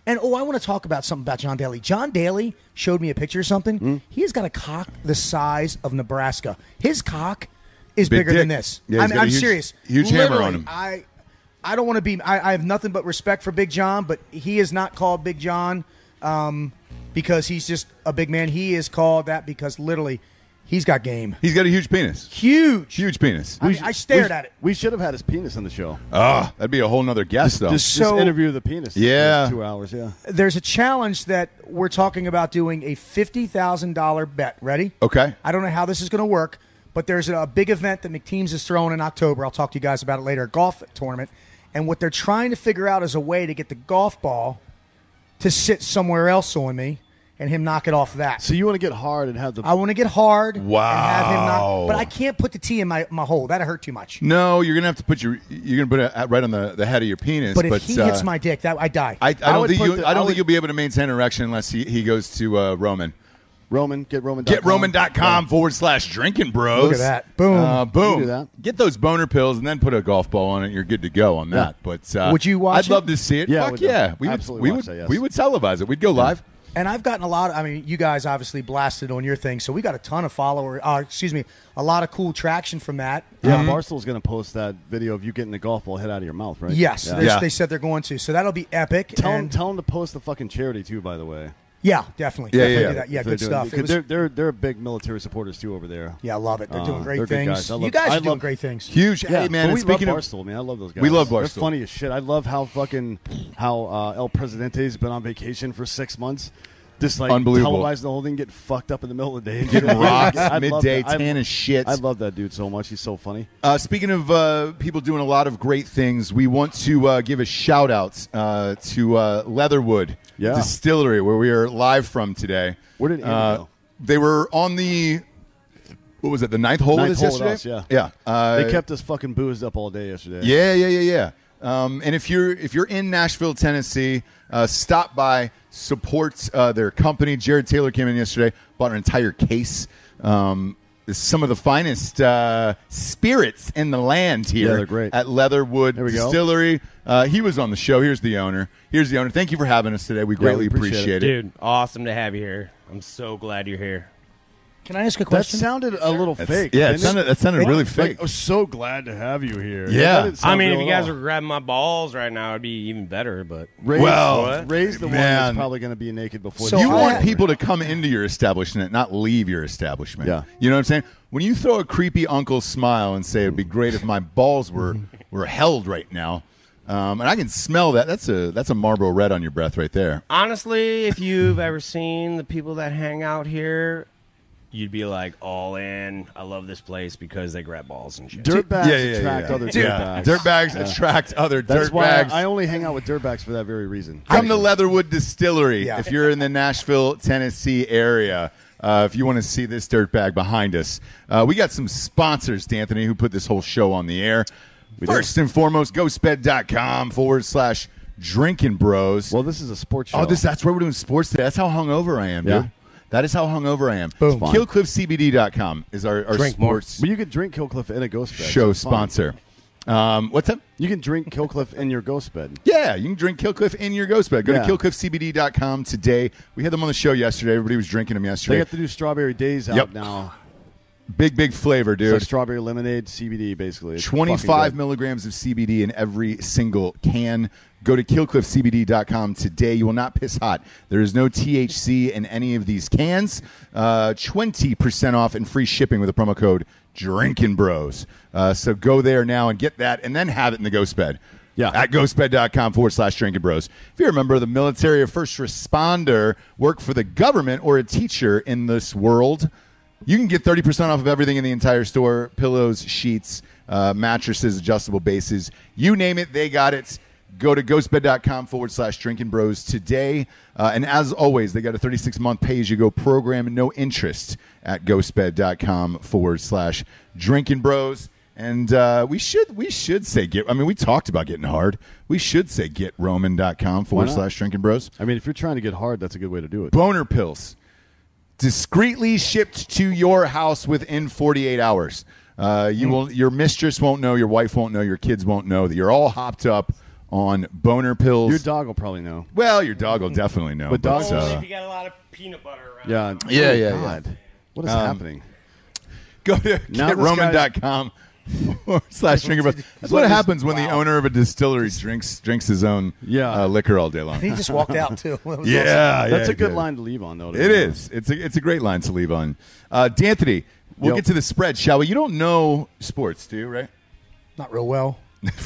And, oh, I want to talk about something about John Daly. John Daly showed me a picture of something. Mm. He has got a cock the size of Nebraska. His cock is Big bigger dick. than this. Yeah, he's I'm, got a I'm huge- serious. huge hammer Literally, on him. I, I don't want to be. I, I have nothing but respect for Big John, but he is not called Big John um, because he's just a big man. He is called that because literally he's got game. He's got a huge penis. Huge. Huge penis. I, mean, I stared we, at it. We should have had his penis on the show. Oh, that'd be a whole nother guest, though. Just, So- just interview the penis. Yeah. for two hours. Yeah. There's a challenge that we're talking about doing a fifty thousand dollars bet. Ready? Okay. I don't know how this is going to work, but there's a big event that McTeams is throwing in October. I'll talk to you guys about it later, a golf tournament. And what they're trying to figure out is a way to get the golf ball to sit somewhere else on me and him knock it off that. So you want to get hard and have the I want to get hard Wow. and have him knock. But I can't put the tee in my, my hole. That'd hurt too much. No, you're gonna have to put your. You're gonna put it at- right on the, the head of your penis. But if but, he uh, hits my dick, that I die. I, I I don't would think put you. the- I I don't would- think you'll be able to maintain erection unless he, he goes to uh, Roman. Roman. Get Roman. Get Roman.com forward slash drinking bros. Look at that. Boom. Uh, boom. do that. Get those boner pills and then put a golf ball on it. You're good to go on that. But uh, Would you watch I'd it? love to see it. Yeah, I Fuck would yeah. We would. absolutely We watch would. that, yes. We would televise it. We'd go live. And I've gotten a lot of, I mean, you guys obviously blasted on your thing, so we got a ton of followers, uh, excuse me, a lot of cool traction from that. Yeah, Um, Barstool's going to post that video of you getting the golf ball hit out of your mouth, right? Yes, Yeah. they- Yeah. they said they're going to, so that'll be epic. Tell them, and- tell them to post the fucking charity too. By the way, yeah, definitely. Yeah, definitely yeah, do that. Yeah, If they're good doing- stuff. because It was, they're they're they're big military supporters too over there. yeah, I love it. They're Uh, doing great they're good things. guys. I you love- guys I are doing love- great things. Huge. Yeah, Hey man. but And we speaking love of Barstool, man. I love those guys. We love They're Barstool. funny as shit. I love how fucking how uh, El Presidente's been on vacation for six months. Just like Unbelievable. televising the whole thing, get fucked up in the middle of the day, Getting rocked I love midday, that. I- tan as shit. I love that dude so much. He's so funny. Uh, speaking of uh, people doing a lot of great things, we want to uh, give a shout out uh, to uh, Leatherwood Yeah. Distillery, where we are live from today. Where did Andy uh, go? They were on the what was it? The ninth hole Ninth of this hole with yesterday. us, yeah. yeah. Uh, They kept us fucking boozed up all day yesterday. Yeah, yeah, yeah, yeah. Um, and if you're if you're in Nashville, Tennessee, uh, stop by, support uh, their company. Jared Taylor came in yesterday, bought an entire case. Um, it's some of the finest uh, spirits in the land here. Yeah, they're great. At Leatherwood There we go. Distillery. Uh, he was on the show. Here's the owner. Here's the owner. Thank you for having us today. We greatly we appreciate appreciate, it. it. Dude, awesome to have you here. I'm so glad you're here. Can I ask a That question? sounded a little That's- fake. yeah, it didn't sounded, that sounded It- really Like, fake. I'm so glad to have you here. Yeah. That didn't sound I mean, if real you at guys all. were grabbing my balls right now, it'd be even better. But Ray's, Well, Ray's the one man. that's probably going to be naked before. So the You I show. want had- people to come into your establishment, not leave your establishment. Yeah. You know what I'm saying? When you throw a creepy uncle smile and say it'd be great if my balls were were held right now, um, and I can smell that. That's a that's a Marlboro Red on your breath right there. honestly, if you've ever seen the people that hang out here, you'd be like all in. I love this place because they grab balls and shit. Dirtbags Yeah, yeah, attract yeah. other Dude, dirtbags. Dirtbags attract other That's why dirtbags. I only hang out with dirtbags for that very reason. Come to Leatherwood Distillery Yeah. if you're in the Nashville, Tennessee area. Uh, if you want to see this dirtbag behind us, uh, we got some sponsors, D'Anthony, who put this whole show on the air. First and foremost, ghostbed.com forward slash drinking bros. Well, this is a sports show. Oh, this that's where we're doing sports today. That's how hungover I am, Yeah. dude. That is how hungover I am. Boom. kill cliff c b d dot com is our, our Drink more. sports But you can drink Killcliff in a ghost bed. show It's fine. sponsor. Um, what's up? You can drink Killcliff in your ghost bed. Yeah, you can drink Killcliff in your ghost bed. Go Yeah. to kill cliff c b d dot com today. We had them on the show yesterday. Everybody was drinking them They yesterday. got the new strawberry days out Yep. now. Big, big flavor, It's dude. like strawberry lemonade, C B D, basically. It's fucking twenty-five good. milligrams of C B D in every single can. Go to kill cliff c b d dot com today. You will not piss hot. There is no T H C in any of these cans. Uh, twenty percent off and free shipping with the promo code Drinking Bros. Uh, so go there now and get that and then have it in the ghost bed. Yeah. At ghostbed.com forward slash drinking bros. If you're a member of the military or first responder, work for the government, or a teacher in this world, you can get thirty percent off of everything in the entire store. Pillows, sheets, uh, mattresses, adjustable bases. You name it, they got it. Go to ghostbed.com forward slash drinking bros today. Uh, and as always, they got a thirty-six month pay-as-you-go program, no interest at ghostbed.com forward slash drinking bros. And uh, we should we should say get. I mean, we talked about getting hard. We should say get roman.com forward not? slash drinking bros. I mean, if you're trying to get hard, that's a good way to do it. Boner pills, discreetly shipped to your house within forty-eight hours. Uh, you will. Your mistress won't know. Your wife won't know. Your kids won't know that you're all hopped up on boner pills. Your dog will probably know. Well, your dog will definitely know. But dogs- Only uh, if you got a lot of peanut butter around. Yeah. Yeah, Oh, yeah, God. yeah. What is Um, happening? Go to Now get this roman guy's- dot com slash drinking bros. That's what What is- happens when the wow. owner of a distillery drinks drinks his own Yeah. uh, liquor all day long. He just walked out too. That was yeah, awesome. yeah, That's a he good did. line to leave on, though. to It be is. honest. It's a it's a great line to leave on. Uh, D'Anthony, we'll Yep. get to the spread, shall we? You don't know sports, do you? Right? Not real well.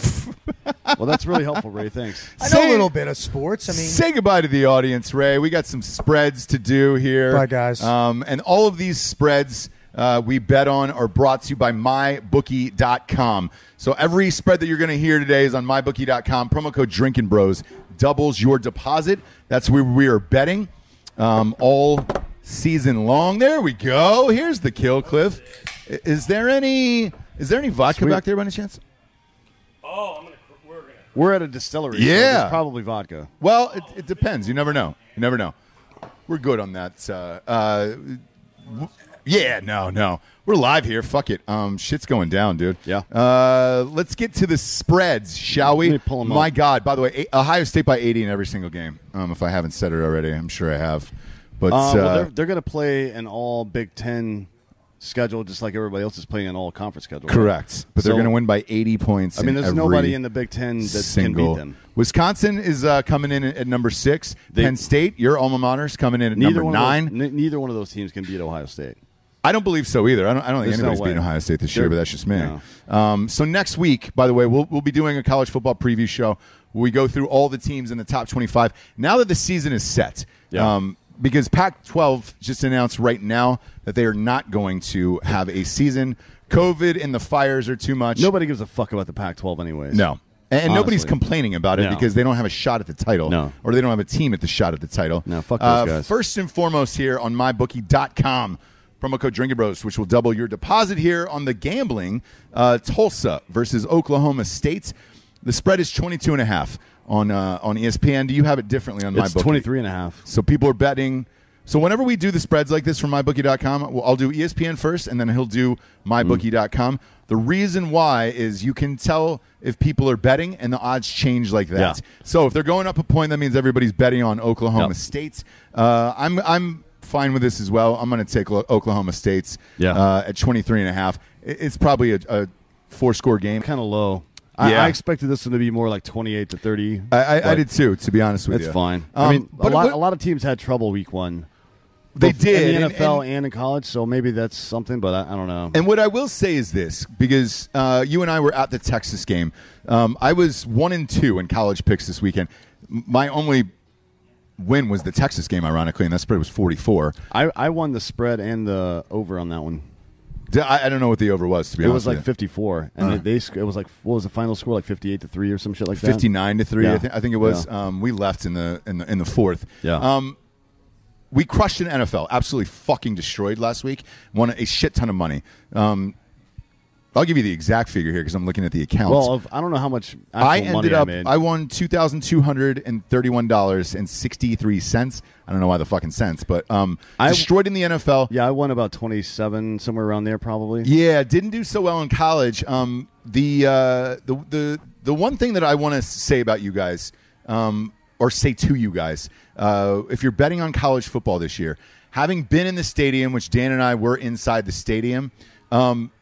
Well, that's really helpful, Ray. Thanks. I know Say- a little bit of sports. I mean, Say goodbye to the audience, Ray. We got some spreads to do here. Bye, guys. Um, and all of these spreads uh, we bet on are brought to you by my bookie dot com. So every spread that you're going to hear today is on my bookie dot com. Promo code Drinkin' Bros doubles your deposit. That's where we are betting um, all season long. There we go. Here's the kill, Cliff. I- Is there any is there any vodka Sweet. back there by any chance? Oh, I'm gonna. We're gonna. We're at a distillery. so Yeah. there's probably vodka. Well, it, it depends. You never know. You never know. We're good on that. Uh, uh, w- yeah, no, no. We're live here. Fuck it. Um, shit's going down, dude. Yeah. Uh, let's get to the spreads, shall we? Let me pull 'em My up. God. By the way, A- Ohio State by eighty in every single game. Um, if I haven't said it already, I'm sure I have. But Uh, uh, well, they're they're going to play an all Big Ten schedule, just like everybody else is playing an all conference schedule. right? correct. But they're So- going to win by eighty points. I mean, in there's every nobody in the Big Ten that single. can beat them. Wisconsin is uh, coming in at, at number six. They- Penn State, your alma mater, is coming in at Neither number one nine. Of those, n- neither one of those teams can beat Ohio State. I don't believe so either. I don't, I don't think There's no anybody's way. beating Ohio State this year, They're- but that's just me. no. Um, so next week, by the way, we'll, we'll be doing a college football preview show where we go through all the teams in the top twenty-five. Now that the season is set, Yeah. um, because Pac twelve just announced right now that they are not going to have a season. COVID and the fires are too much. Nobody gives a fuck about the Pac twelve anyways. No. And, and nobody's Honestly. complaining about it No. because they don't have a shot at the title. No. Or they don't have a team at the shot at the title. No, fuck those Uh, guys. First and foremost here on my bookie dot com, promo code Drinking Bros, which will double your deposit here on the gambling. Uh, Tulsa versus Oklahoma State. The spread is twenty-two and a half on, uh, on E S P N. Do you have it differently on my It's bookie? twenty-three and a half. So people are betting. So whenever we do the spreads like this from my bookie dot com, well, I'll do E S P N first, and then he'll do my bookie dot com. The reason why is you can tell if people are betting, and the odds change like that. Yeah. So if they're going up a point, that means everybody's betting on Oklahoma Yep. State. Uh, I'm I'm fine with this as well. I'm going to take Lo- Oklahoma State's Yeah. uh, at twenty-three and a half. It- It's probably a, a four-score game. Kind of low. I, Yeah. I expected this one to be more like twenty-eight to thirty. I, I, I but did too, to be honest with That's you. fine. Um, I mean, a but- lot, but- a lot of teams had trouble week one. They Both did, in the and- N F L and- and, in college, so maybe that's something, but I, I don't know. And what I will say is this, because uh, you and I were at the Texas game. Um, I was one and two in college picks this weekend. M- My only win was the Texas game, ironically, and that spread was forty-four. I, I won the spread and the over on that one. D- I, I don't know what the over was, to be It honest was like with fifty-four, and Uh. they, they sc- it was like what was the final score? Like fifty-eight to three or some shit like you. that. fifty-nine to three, Yeah. I, thi- I think it was. Yeah. Um, we left in the, in the in the fourth. Yeah. Um, we crushed an N F L, absolutely fucking destroyed last week. Won a shit ton of money. Um, I'll give you the exact figure here because I'm looking at the accounts. Well, of, I don't know how much actual I money ended up. I made. I won two thousand two hundred and thirty-one dollars and sixty-three cents. I don't know why the fucking cents, but um, I- destroyed in the N F L. yeah, I won about twenty-seven, somewhere around there, probably. Yeah, didn't do so well in college. Um, the uh, the the the one thing that I want to say about you guys, um, or say to you guys, uh, if you're betting on college football this year, having been in the stadium, which Dan and I were inside the stadium, um,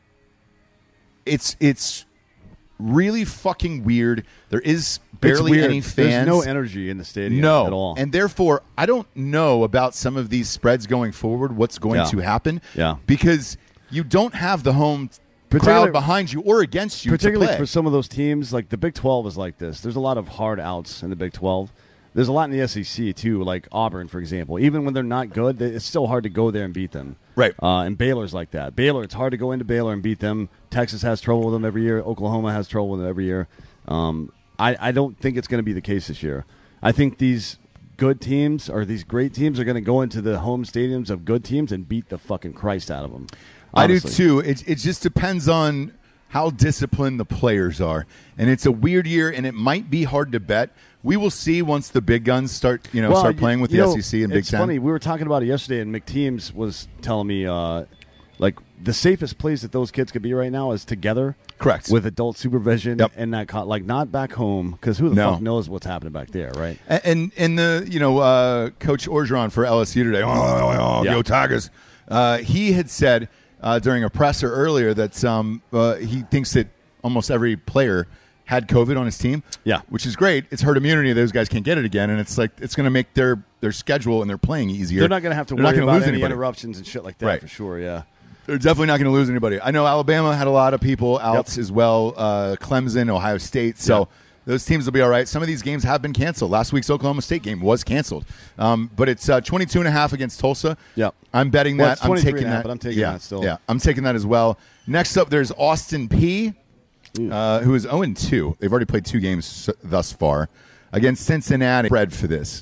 it's it's really fucking weird. There is It's barely weird. any fans. There's no energy in the stadium No, at all. and therefore I don't know about some of these spreads going forward. What's going Yeah. to happen? Yeah. because you don't have the home Particular- crowd behind you or against you. particularly to play. for some of those teams, like the Big twelve is like this. There's a lot of hard outs in the Big twelve. There's a lot in the S E C too, like Auburn, for example. Even when they're not good, they- it's still hard to go there and beat them. Right. Uh, and Baylor's like that. Baylor, it's hard to go into Baylor and beat them. Texas has trouble with them every year. Oklahoma has trouble with them every year. Um, I, I don't think it's going to be the case this year. I think these good teams or these great teams are going to go into the home stadiums of good teams and beat the fucking Christ out of them. I do Honestly. too. It it just depends on how disciplined the players are, and it's a weird year, and it might be hard to bet. We will see once the big guns start, you know, Well, start you- playing with you the know, S E C and Big it's Ten. funny. We were talking about it yesterday, and McTeams was telling me uh, Like the safest place that those kids could be right now is together, correct, with adult supervision, yep. and that co- like not back home because who the no. fuck knows what's happening back there, right? And and, and the you know uh, Coach Orgeron for L S U today, oh, oh, oh yeah. go Tigers. Uh, he had said uh, during a presser earlier that um, uh, he thinks that almost every player had COVID on his team. Yeah, which is great. It's herd immunity. Those guys can't get it again, and it's like it's going to make their their schedule and their playing easier. They're not going to have to They're worry not gonna about lose any anybody. interruptions and shit like that right. for sure. Yeah. They're definitely not going to lose anybody. I know Alabama had a lot of people out Yep. as well, uh, Clemson, Ohio State. So Yep. those teams will be all right. Some of these games have been canceled. Last week's Oklahoma State game was canceled. Um, but it's uh, twenty-two and a half against Tulsa. Yep. I'm betting Well, that. it's I'm twenty-three taking and a half, that. but I'm taking yeah, that still. Yeah, I'm taking that as well. Next up, there's Austin Peay, uh, who is oh and two. They've already played two games thus far against Cincinnati. Spread for this.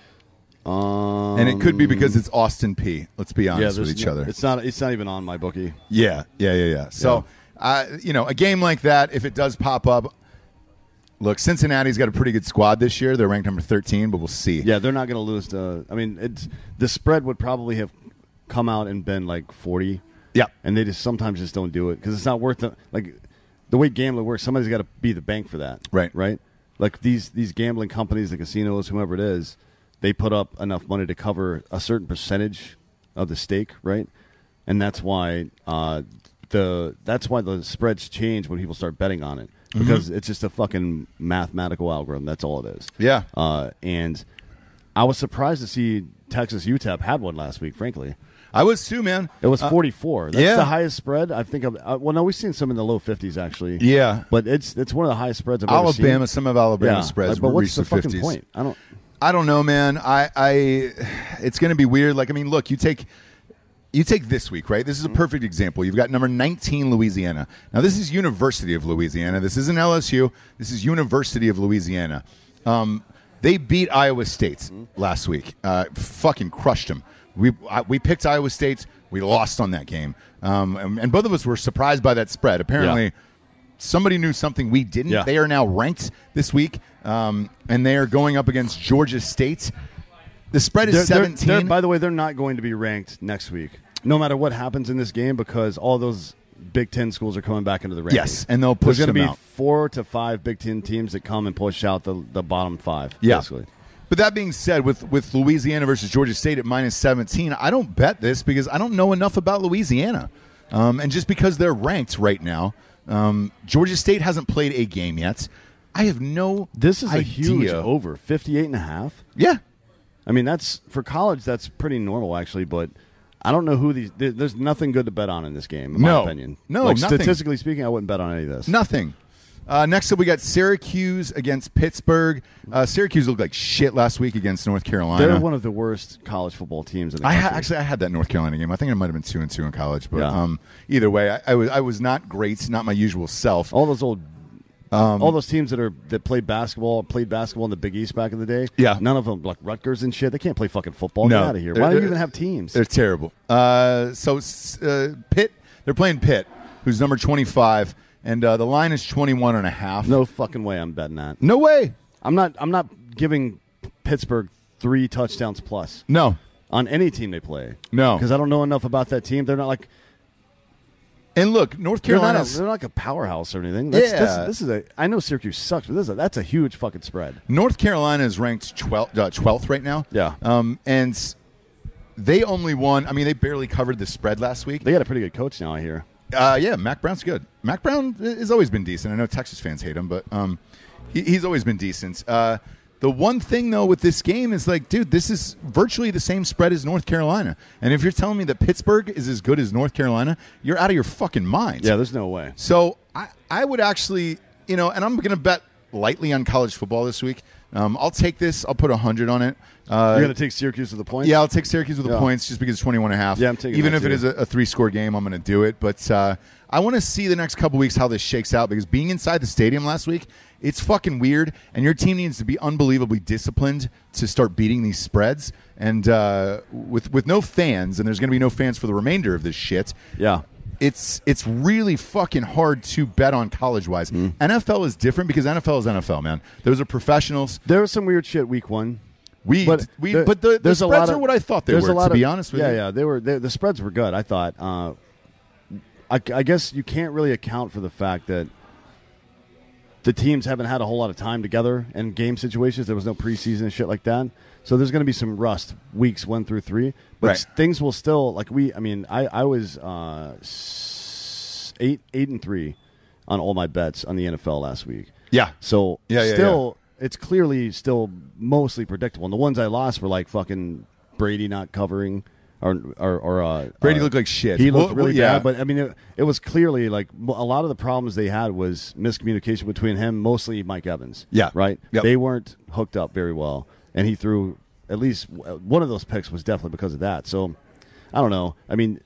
Um, And it could be because it's Austin Peay. Let's be honest yeah, with each no, other. It's not. It's not even on my bookie. Yeah, yeah, yeah, yeah. So, uh, you know, a game like that, if it does pop up, look, Cincinnati's got a pretty good squad this year. They're ranked number thirteen, but we'll see. Yeah, they're not going to lose to. I mean, it's the spread would probably have come out and been like forty. Yeah, and they just sometimes just don't do it because it's not worth it. Like the way gambling works, somebody's got to be the bank for that. Right, right. Like these these gambling companies, the casinos, whoever it is. They put up enough money to cover a certain percentage of the stake, right? And that's why uh, the that's why the spreads change when people start betting on it because mm-hmm. it's just a fucking mathematical algorithm. That's all it is. Yeah. Uh, and I was surprised to see Texas U T E P had one last week. Frankly, I was too, man. It was uh, forty-four. That's yeah. the highest spread I think. Of, uh, well, no, we've seen some in the low fifties actually. Yeah, but it's it's one of the highest spreads I've Alabama, ever seen. Alabama, some of Alabama yeah. spreads. Like, but what's the, the fucking fifties. point? I don't. I don't know, man. I, I it's going to be weird. Like, I mean, look, you take you take this week, right? This is a perfect example. You've got number nineteen, Louisiana. Now, this is University of Louisiana. This isn't L S U. This is University of Louisiana. Um, they beat Iowa State last week. Uh, fucking crushed them. We I, we picked Iowa State. We lost on that game, um, and, and both of us were surprised by that spread. Apparently. Yeah. Somebody knew something we didn't. Yeah. They are now ranked this week, um, and they are going up against Georgia State. The spread is They're- they're- seventeen. they're- by the way, they're not going to be ranked next week, no matter what happens in this game, because all those Big Ten schools are coming back into the rankings. Yes, and they'll push There's going to them be out. four to five Big Ten teams that come and push out the, the bottom five. Yeah. Basically. But that being said, with, with Louisiana versus Georgia State at minus seventeen, I don't bet this because I don't know enough about Louisiana. Um, and just because they're ranked right now, um, Georgia State hasn't played a game yet. I have no This is idea. a huge over, fifty-eight and a half. Yeah. I mean, that's for college, that's pretty normal, actually, but I don't know who these there, – there's nothing good to bet on in this game, in No. my opinion. No, like, nothing. statistically speaking, I wouldn't bet on any of this. Nothing. Uh, next up, we got Syracuse against Pittsburgh. Uh, Syracuse looked like shit last week against North Carolina. They're one of the worst college football teams in the I country. ha- actually I had that North Carolina game. I think it might have been two and two in college, but Yeah. um, either way, I, I was I was not great, not my usual self. All those old, Um, all those teams that are that played basketball, played basketball in the Big East back in the day. Yeah. none of them like Rutgers and shit. They can't play fucking football. No, Get out of here. they're- Why do you they're- even have teams? They're terrible. Uh, so uh, Pitt, they're playing Pitt, who's number twenty-five, and uh, the line is twenty-one and a half. No fucking way. I'm betting that. No way. I'm not. I'm not giving Pittsburgh three touchdowns plus. No, on any team they play. No, because I don't know enough about that team. They're not like. And look, North They're not, Carolina. a, they're not like a powerhouse or anything. That's, Yeah. this, this is a. I know Syracuse sucks, but this is a, that's a huge fucking spread. North Carolina is ranked twelfth, uh, twelfth right now. Yeah. Um, and they only won. I mean, they barely covered the spread last week. They got a pretty good coach now, I hear. Uh, yeah, Mac Brown's good. Mac Brown has always been decent. I know Texas fans hate him, but um, he, he's always been decent. Uh, the one thing, though, with this game is like, dude, this is virtually the same spread as North Carolina. And if you're telling me that Pittsburgh is as good as North Carolina, you're out of your fucking mind. Yeah, there's no way. So I, I would actually, you know, and I'm going to bet lightly on college football this week. Um, I'll take this. I'll put one hundred on it. Uh, You're going to take Syracuse with the points? Yeah, I'll take Syracuse with the Yeah. points just because it's twenty-one and a half. Yeah, I'm taking Even that if it too. is a, a three-score game, I'm going to do it. But uh, I want to see the next couple weeks how this shakes out because being inside the stadium last week, it's fucking weird. And your team needs to be unbelievably disciplined to start beating these spreads. And uh, with with no fans, and there's going to be no fans for the remainder of this shit. Yeah. It's it's really fucking hard to bet on college-wise. Mm. N F L is different because N F L is N F L, man. Those are professionals. There was some weird shit week one. We, but we, the- but the, the there's a spreads lot of- are what I thought they there's were. a lot To be of- honest with yeah, you, yeah, they were. They, the spreads were good. I thought. Uh, I, I guess you can't really account for the fact that the teams haven't had a whole lot of time together in game situations. There was no preseason and shit like that. So there's going to be some rust weeks one through three. But Right. things will still, like we, I mean, I, I was uh, s- eight, eight and three on all my bets on the N F L last week. Yeah. So Yeah, yeah, still, it's clearly still mostly predictable. And the ones I lost were like fucking Brady not covering. Or, or, or uh, Brady uh, looked like shit. He looked Well, really well, yeah. bad, but I mean, it, it was clearly like a lot of the problems they had was miscommunication between him, mostly Mike Evans. Yeah. right. Yep. They weren't hooked up very well, and he threw at least one of those picks was definitely because of that. So, I don't know. I mean,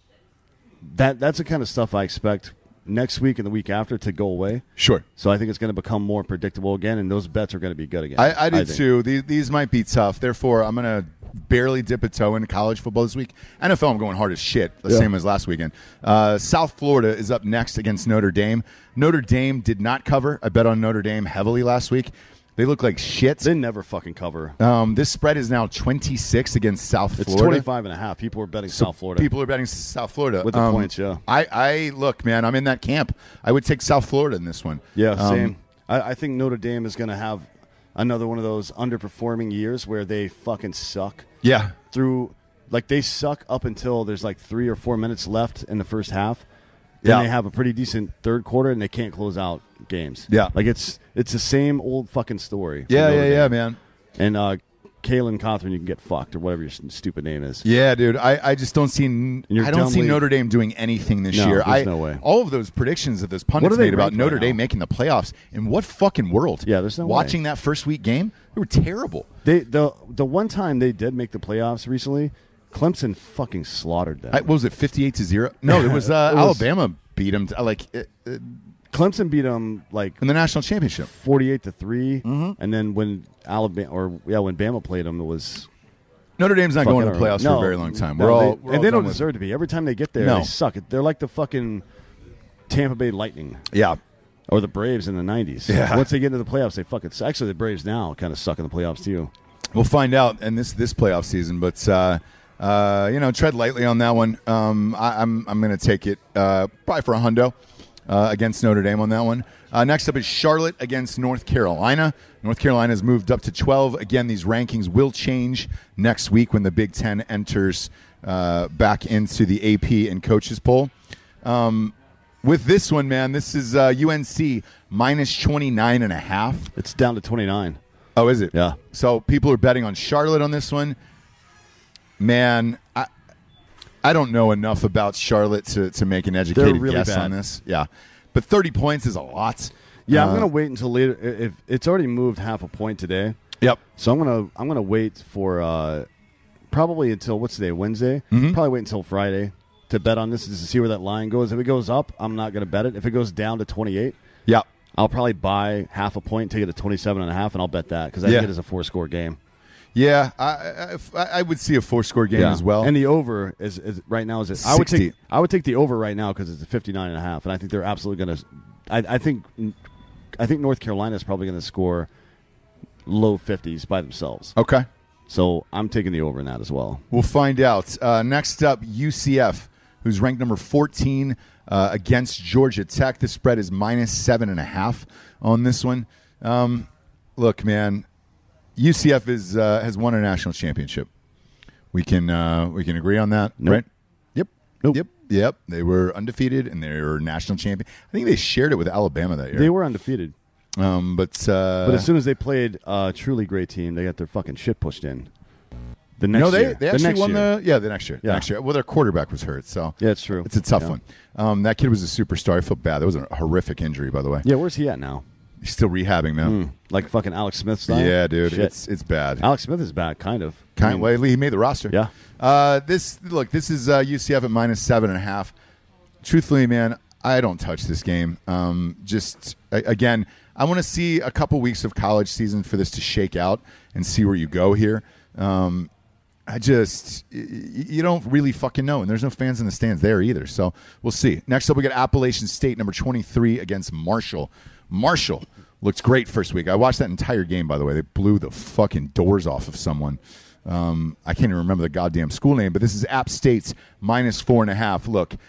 that that's the kind of stuff I expect next week and the week after to go away. Sure. So I think it's going to become more predictable again, and those bets are going to be good again. I, I do think. too. These, these might be tough. Therefore, I'm going to barely dip a toe into college football this week. N F L, I'm going hard as shit, the Yeah. same as last weekend. Uh, South Florida is up next against Notre Dame. Notre Dame did not cover. I bet on Notre Dame heavily last week. They look like shit. They never fucking cover. Um, this spread is now twenty-six against South It's Florida. twenty-five and a half. People are betting So South Florida. People are betting South Florida With the Um, points, yeah. I, I look, man. I'm in that camp. I would take South Florida in this one. Yeah, Um, same. I, I think Notre Dame is going to have another one of those underperforming years where they fucking suck. Yeah. Through, like, they suck up until there's like three or four minutes left in the first half. Then Yeah. they have a pretty decent third quarter, and they can't close out games. Yeah. Like, it's it's the same old fucking story. for Yeah, Notre yeah, Dame. yeah, man. And uh, Kalen Cothran, you can get fucked, or whatever your s- stupid name is. Yeah, dude. I, I just don't see you're I don't see dumbly- Notre Dame doing anything this No, year. there's I, no way. All of those predictions that those What pundits are they made about ranked Notre right Dame now? making the playoffs, in what fucking world? Yeah, there's no way. Watching that first week game, they were terrible. They the the one time they did make the playoffs recently, Clemson fucking slaughtered them. I, what was it, fifty-eight to zero? No, it was, uh, It was- Alabama beat them. To, like uh, uh, Clemson beat them like in the national championship, forty-eight to three, and then when Alabama or yeah, when Bama played them, it was Notre Dame's not fucking going to unreal. playoffs No, for a very long time. no, We're all, they, we're and all they done don't with- deserve to be. Every time they get there, No. they suck. They're like the fucking Tampa Bay Lightning. Yeah. Or the Braves in the nineties. Yeah. Once they get into the playoffs, they fucking suck. Actually, the Braves now kind of suck in the playoffs too. We'll find out in this this playoff season, but uh, uh, you know, tread lightly on that one. Um, I, I'm I'm going to take it uh, probably for a hundo uh, against Notre Dame on that one. Uh, next up is Charlotte against North Carolina. North Carolina has moved up to twelve. Again, these rankings will change next week when the Big Ten enters uh, back into the A P and coaches poll. Um, with this one, man, this is uh, U N C minus twenty-nine and a half. It's down to twenty-nine. Oh, is it? Yeah. So people are betting on Charlotte on this one. Man, I I don't know enough about Charlotte to, to make an educated really guess bad. on this. Yeah. But thirty points is a lot. Yeah, I'm Uh, gonna wait until later. I- If it's already moved half a point today. Yep. So I'm gonna I'm gonna wait for uh, probably until what's today Wednesday. Mhm. Probably wait until Friday to bet on this, just to see where that line goes. If it goes up, I'm not gonna bet it. If it goes down to twenty-eight, yeah, I'll probably buy half a point, take it to twenty-seven and a half, and I'll bet that because I Yeah. think it is a four score game. Yeah, I, I, I would see a four score game as well. And the over is, is right now is it, I would sixty. take I would take the over right now because it's a fifty-nine and a half, and I think they're absolutely going to. I, I think I think North Carolina is probably going to score low fifties by themselves. Okay. So I'm taking the over in that as well. We'll find out. Uh, next up, U C F, who's ranked number fourteen uh, against Georgia Tech. The spread is minus seven and a half on this one. Um, look, man, U C F is uh, has won a national championship. We can uh, we can agree on that, Nope. right? Yep. Nope. Yep. Yep. They were undefeated and they were national champion. I think they shared it with Alabama that year. They were undefeated, um, but uh, but as soon as they played a truly great team, they got their fucking shit pushed in. The next no, they year. they The actually next won year. the yeah the next year. The Yeah. next year. Well, their quarterback was hurt, so Yeah, it's true. It's a tough Yeah. one. Um, that kid was a superstar. I felt bad. That was a horrific injury, by the way. Yeah, where's he at now? He's still rehabbing, man. Mm, like fucking Alex Smith style. Yeah, dude, Shit. it's it's bad. Alex Smith is back, kind of. I Kind mean, well, he made the roster. Yeah. Uh, this look, this is uh, U C F at minus seven and a half. Truthfully, man, I don't touch this game. Um, just a- again, I want to see a couple weeks of college season for this to shake out and see where you go here. Um, I just y- y- you don't really fucking know, and there's no fans in the stands there either. So we'll see. Next up, we got Appalachian State, number twenty-three against Marshall. Marshall looked great first week. I watched that entire game, by the way. They blew the fucking doors off of someone. Um, I can't even remember the goddamn school name, but this is App State's minus four and a half. Look,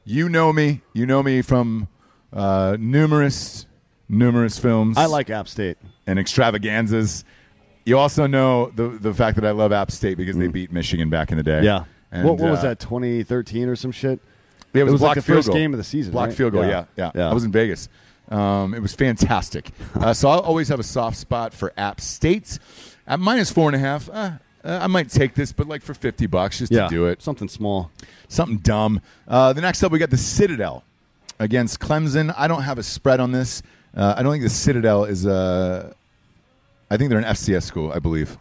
You know me. You know me from uh, numerous, numerous films. I like App State and extravaganzas. You also know the the fact that I love App State because they beat Michigan back in the day. Yeah. And, what, what was uh, that? twenty thirteen or some shit. It was, it was blocked like the field first goal. game of the season. Blocked right? field goal. Yeah. Yeah, yeah. yeah. I was in Vegas. Um, it was fantastic. uh, so I'll always have a soft spot for App State. At minus four and a half, uh, uh, I might take this, but like for fifty bucks just yeah. to do it. Something small. Something dumb. Uh, the next up, we got the Citadel against Clemson. I don't have a spread on this. Uh, I don't think the Citadel is a. I think they're an F C S school, I believe.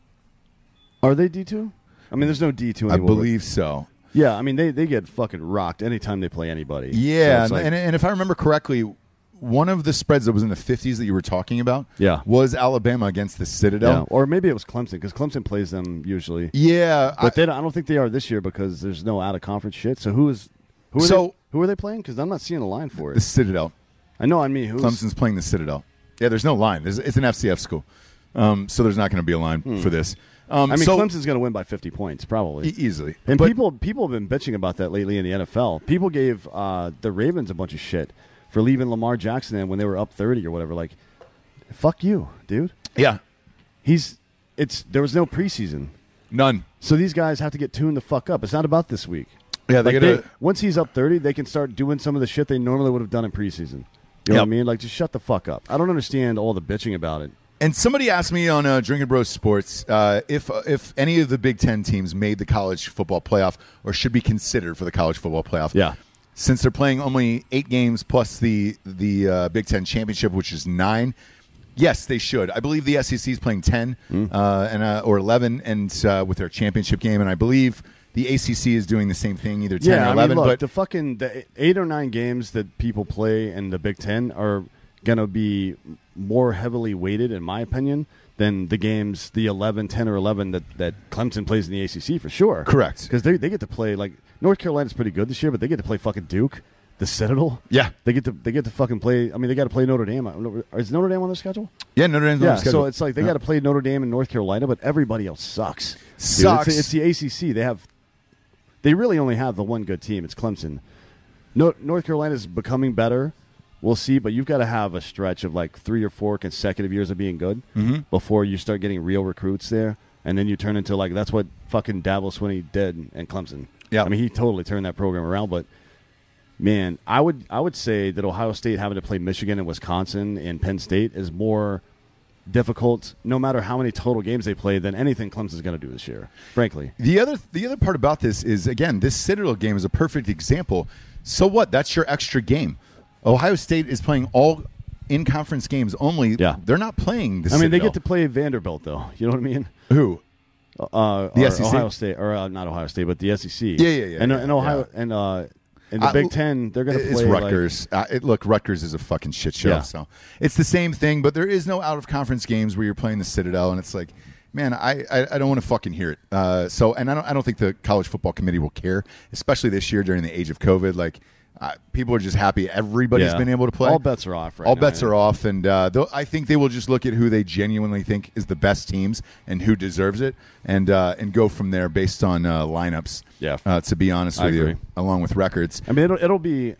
Are they D two? I mean, there's no D two I anymore. believe so. Yeah, I mean, they, they get fucking rocked anytime they play anybody. Yeah, So it's and, like- and if I remember correctly, one of the spreads that was in the fifties that you were talking about Yeah. was Alabama against the yeah. Citadel. Or maybe it was Clemson, because Clemson plays them usually. Yeah. But I- they don't, I don't think they are this year because there's no out-of-conference shit. So who is who are, So- they, who are they playing? Because I'm not seeing a line for the it. Citadel. I know, I mean, who's... Clemson's playing the Citadel. Yeah, there's no line. There's, it's an F C F school. Um, so there's not going to be a line for this. Um, I mean, so, Clemson's going to win by fifty points, probably. e- easily. And But- people people have been bitching about that lately in the N F L. People gave uh, the Ravens a bunch of shit for leaving Lamar Jackson in when they were up thirty or whatever. Like, fuck you, dude. Yeah. He's it's there was no preseason, None. so these guys have to get tuned the fuck up. It's not about this week. Yeah, they Like gotta- they, once he's up thirty, they can start doing some of the shit they normally would have done in preseason. You know Yep. what I mean? Like, just shut the fuck up. I don't understand all the bitching about it. And somebody asked me on uh, Drinking Bros Sports uh, if uh, if any of the Big Ten teams made the college football playoff or should be considered for the college football playoff. Yeah. Since they're playing only eight games plus the the uh, Big Ten championship, which is nine. Yes, they should. I believe the S E C is playing ten uh, and uh, or eleven, and uh, with their championship game, and I believe the A C C is doing the same thing, either ten Yeah, or eleven. I mean, look, but the fucking the eight or nine games that people play in the Big Ten are going to be more heavily weighted, in my opinion, than the games, the eleven, ten, or eleven that, that Clemson plays in the A C C for sure. Correct. Because they, they get to play, like, North Carolina's pretty good this year, but they get to play fucking Duke, the Citadel. Yeah. They get to they get to fucking play, I mean, they got to play Notre Dame. Is Notre Dame on their schedule? yeah, Notre Dame's on Yeah, the schedule. so it's like they Yeah. got to play Notre Dame and North Carolina, but everybody else sucks. Dude, Sucks. it's, it's the A C C. They have, they really only have the one good team. It's Clemson. No, North Carolina's becoming better. We'll see, but you've got to have a stretch of like three or four consecutive years of being good Mhm. before you start getting real recruits there, and then you turn into like that's what fucking Dabo Swinney did in Clemson. Yeah. I mean he totally turned that program around, but. Man, I would I would say that Ohio State having to play Michigan and Wisconsin and Penn State is more difficult, no matter how many total games they play, than anything Clemson's going to do this year. Frankly, The other the other part about this is, again, this Citadel game is a perfect example. So what? That's your extra game. Ohio State is playing all in conference games only. Yeah. They're not playing the I mean they Citadel. get to play Vanderbilt though. You know what I mean? Who? Uh, The or S E C? Ohio State, or uh, not Ohio State, but the S E C. Yeah, yeah, yeah, And, yeah, and Ohio yeah. and uh, in the Uh, Big Ten, they're going to It's play like- Rutgers. uh, it, look, Rutgers is a fucking shit show. Yeah. So it's the same thing, but there is no out of conference games where you're playing the Citadel, and it's like, man, I, I, I don't want to fucking hear it. Uh, so, and I don't I don't think the college football committee will care, especially this year during the age of COVID. Like, uh, people are just happy everybody's Yeah. been able to play. All bets are off right All now, bets yeah. are off, and uh, they'll- I think they will just look at who they genuinely think is the best teams and who deserves it, and uh, and go from there based on uh, lineups. Yeah. Uh, to be honest I with agree. you, along with records. I mean, it'll, it'll be.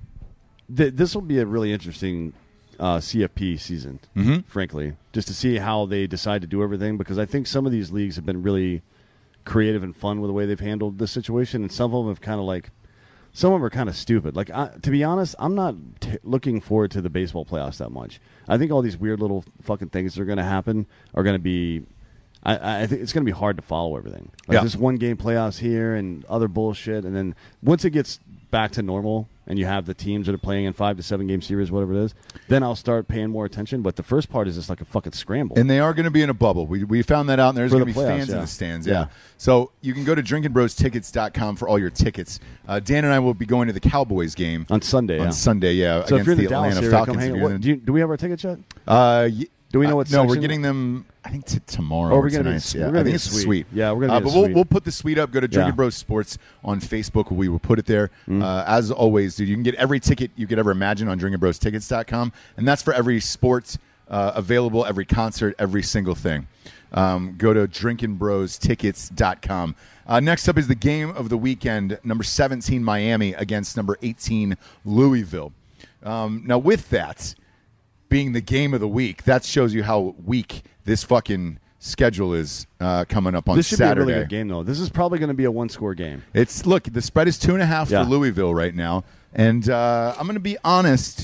Th- this will be a really interesting uh, C F P season, Mhm. frankly, just to see how they decide to do everything. Because I think some of these leagues have been really creative and fun with the way they've handled this situation, and some of them have kind of like. Some of them are kind of stupid. Like, I, to be honest, I'm not t- looking forward to the baseball playoffs that much. I think all these weird little fucking things that are going to happen are going to be. I, I think it's going to be hard to follow everything. Like Yeah. this one game playoffs here and other bullshit, and then once it gets back to normal and you have the teams that are playing in five to seven game series, whatever it is, then I'll start paying more attention. But the first part is just like a fucking scramble. And they are going to be in a bubble. We we found that out, and there's For going to the be playoffs, fans in yeah. the stands. Yeah. Yeah. So you can go to drinking bros tickets dot com for all your tickets. Uh, Dan and I will be going to the Cowboys game on Sunday. on yeah. Sunday, yeah, So if against you're in the the Dallas Atlanta area, Falcons. come hang If out. you're What, in do, you, do we have our tickets yet? Uh, y- Do we know uh, what No, we're section? getting them. I think t- tomorrow. Oh, or we're gonna be tonight. s- Yeah, we're gonna I be think a it's suite. sweet. Yeah, we're gonna Uh, be a but we'll suite. we'll put the suite up. Go to Drinking Yeah. Bros Sports on Facebook. We will put it there. Mm. Uh, as always, dude, you can get every ticket you could ever imagine on drinking bros tickets dot com, and that's for every sport. uh, available every concert, every single thing. Um, go to drinking bros tickets dot com. Uh, next up is the game of the weekend, number seventeen Miami against number eighteen Louisville. Um, now, with that being the game of the week, that shows you how weak this fucking schedule is uh, coming up on this should Saturday. be a really good game, though. This is probably going to be a one-score game. It's look, the spread is two and a half Yeah. for Louisville right now, and uh, I'm going to be honest.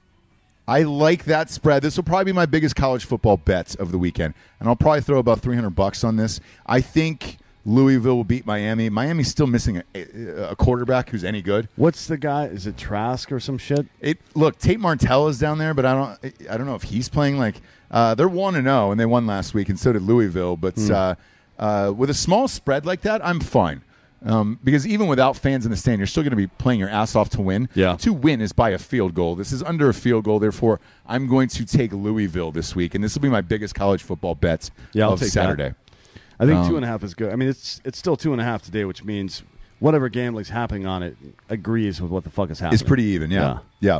I like that spread. This will probably be my biggest college football bet of the weekend, and I'll probably throw about three hundred bucks on this. I think Louisville will beat Miami. Miami's still missing a, a quarterback who's any good. What's the guy? Is it Trask or some shit? It look, Tate Martell is down there, but I don't. I don't know if he's playing. Like uh, they're one and zero, and they won last week, and so did Louisville. But Hmm. uh, uh, with a small spread like that, I'm fine. Um, because even without fans in the stand, you're still going to be playing your ass off to win. Yeah. To win is by a field goal. This is under a field goal. Therefore, I'm going to take Louisville this week, and this will be my biggest college football bet Yeah, I'll of take that. Saturday. I think Um, two and a half is good. I mean, it's it's still two and a half today, which means whatever gambling's happening on it agrees with what the fuck is happening. It's pretty even, yeah. Yeah.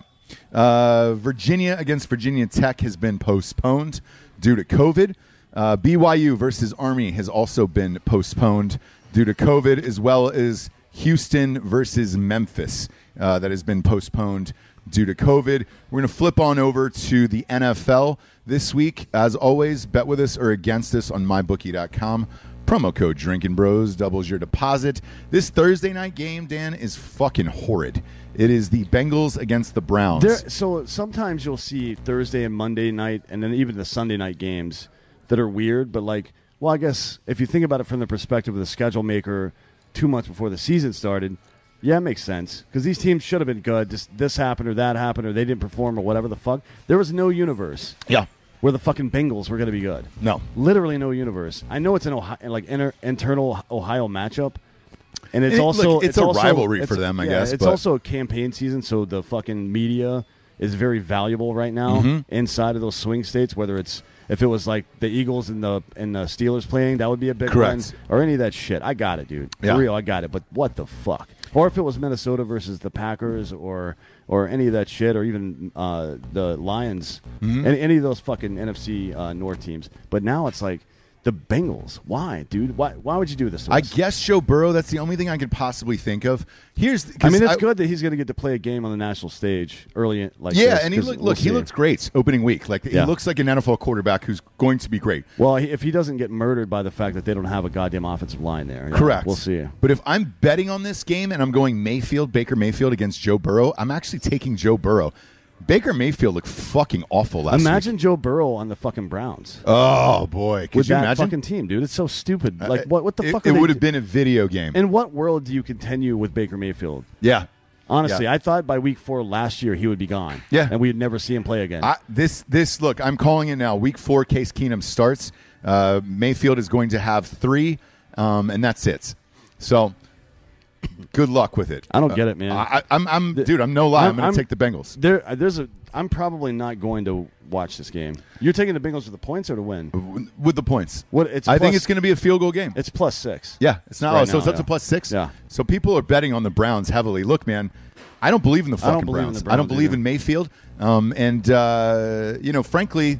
Uh, Virginia against Virginia Tech has been postponed due to COVID. Uh, B Y U versus Army has also been postponed due to COVID, as well as Houston versus Memphis uh, that has been postponed due to COVID. We're going to flip on over to the N F L this week. As always, bet with us or against us on my bookie dot com. Promo code Drinking Bros doubles your deposit. This Thursday night game, Dan, is fucking horrid. It is the Bengals against the Browns. There, so sometimes you'll see Thursday and Monday night, and then even the Sunday night games that are weird. But like, well, I guess if you think about it from the perspective of the schedule maker, two months before the season started, yeah, it makes sense because these teams should have been good. Just this happened or that happened or they didn't perform or whatever the fuck. There was no universe. Yeah. Where the fucking Bengals were going to be good. No. Literally no universe. I know it's an Ohio, like inter, internal Ohio matchup. And it's It- also look, it's a also- rivalry it's- for them, I yeah, guess, It's but- also a campaign season, so the fucking media is very valuable right now Mhm. inside of those swing states. Whether it's if it was like the Eagles and the and the Steelers playing, that would be a big Correct. one. Or any of that shit. I got it, dude. For Yeah. real, I got it. But what the fuck? Or if it was Minnesota versus the Packers, or or any of that shit, or even uh, the Lions, Mhm. any, any of those fucking N F C uh, North teams. But now it's like the Bengals. Why, dude? Why? Why would you do this to I us? guess Joe Burrow, that's the only thing I could possibly think of. Here's, I mean, it's I- good that he's going to get to play a game on the national stage early. In, like yeah, this, and he 'cause look, we'll look he see. looks great opening week. Like Yeah. he looks like an N F L quarterback who's going to be great. Well, he- if he doesn't get murdered by the fact that they don't have a goddamn offensive line there, yeah, Correct. We'll see. But if I'm betting on this game and I'm going Mayfield, Baker Mayfield against Joe Burrow, I'm actually taking Joe Burrow. Baker Mayfield looked fucking awful last Imagine week. Joe Burrow on the fucking Browns. Oh boy, could with you that imagine? fucking team, dude? It's so stupid. Like, Uh, what? What the it, fuck? It are they would have do- been a video game. In what world do you continue with Baker Mayfield? Yeah. Honestly, Yeah. I thought by week four last year he would be gone. Yeah. and we'd never see him play again. I, this this look, I'm calling it now. Week four, Case Keenum starts. Uh, Mayfield is going to have three, um, and that's it. So, good luck with it. I don't get it, man. I, I'm, I'm, dude. I'm no lie. I'm, going to take the Bengals There, uh, there's a. I'm probably not going to watch this game. You're taking the Bengals for the points or to win? with the points. What? It's. I think plus- it's going to be a field goal game. It's plus six. Yeah, it's not. Right oh, so it's now, up to yeah. plus six. Yeah. So people are betting on the Browns heavily. Look, man, I don't believe in the I don't fucking believe in Browns. the I don't Browns believe either. in Mayfield. Um, and uh, you know, frankly,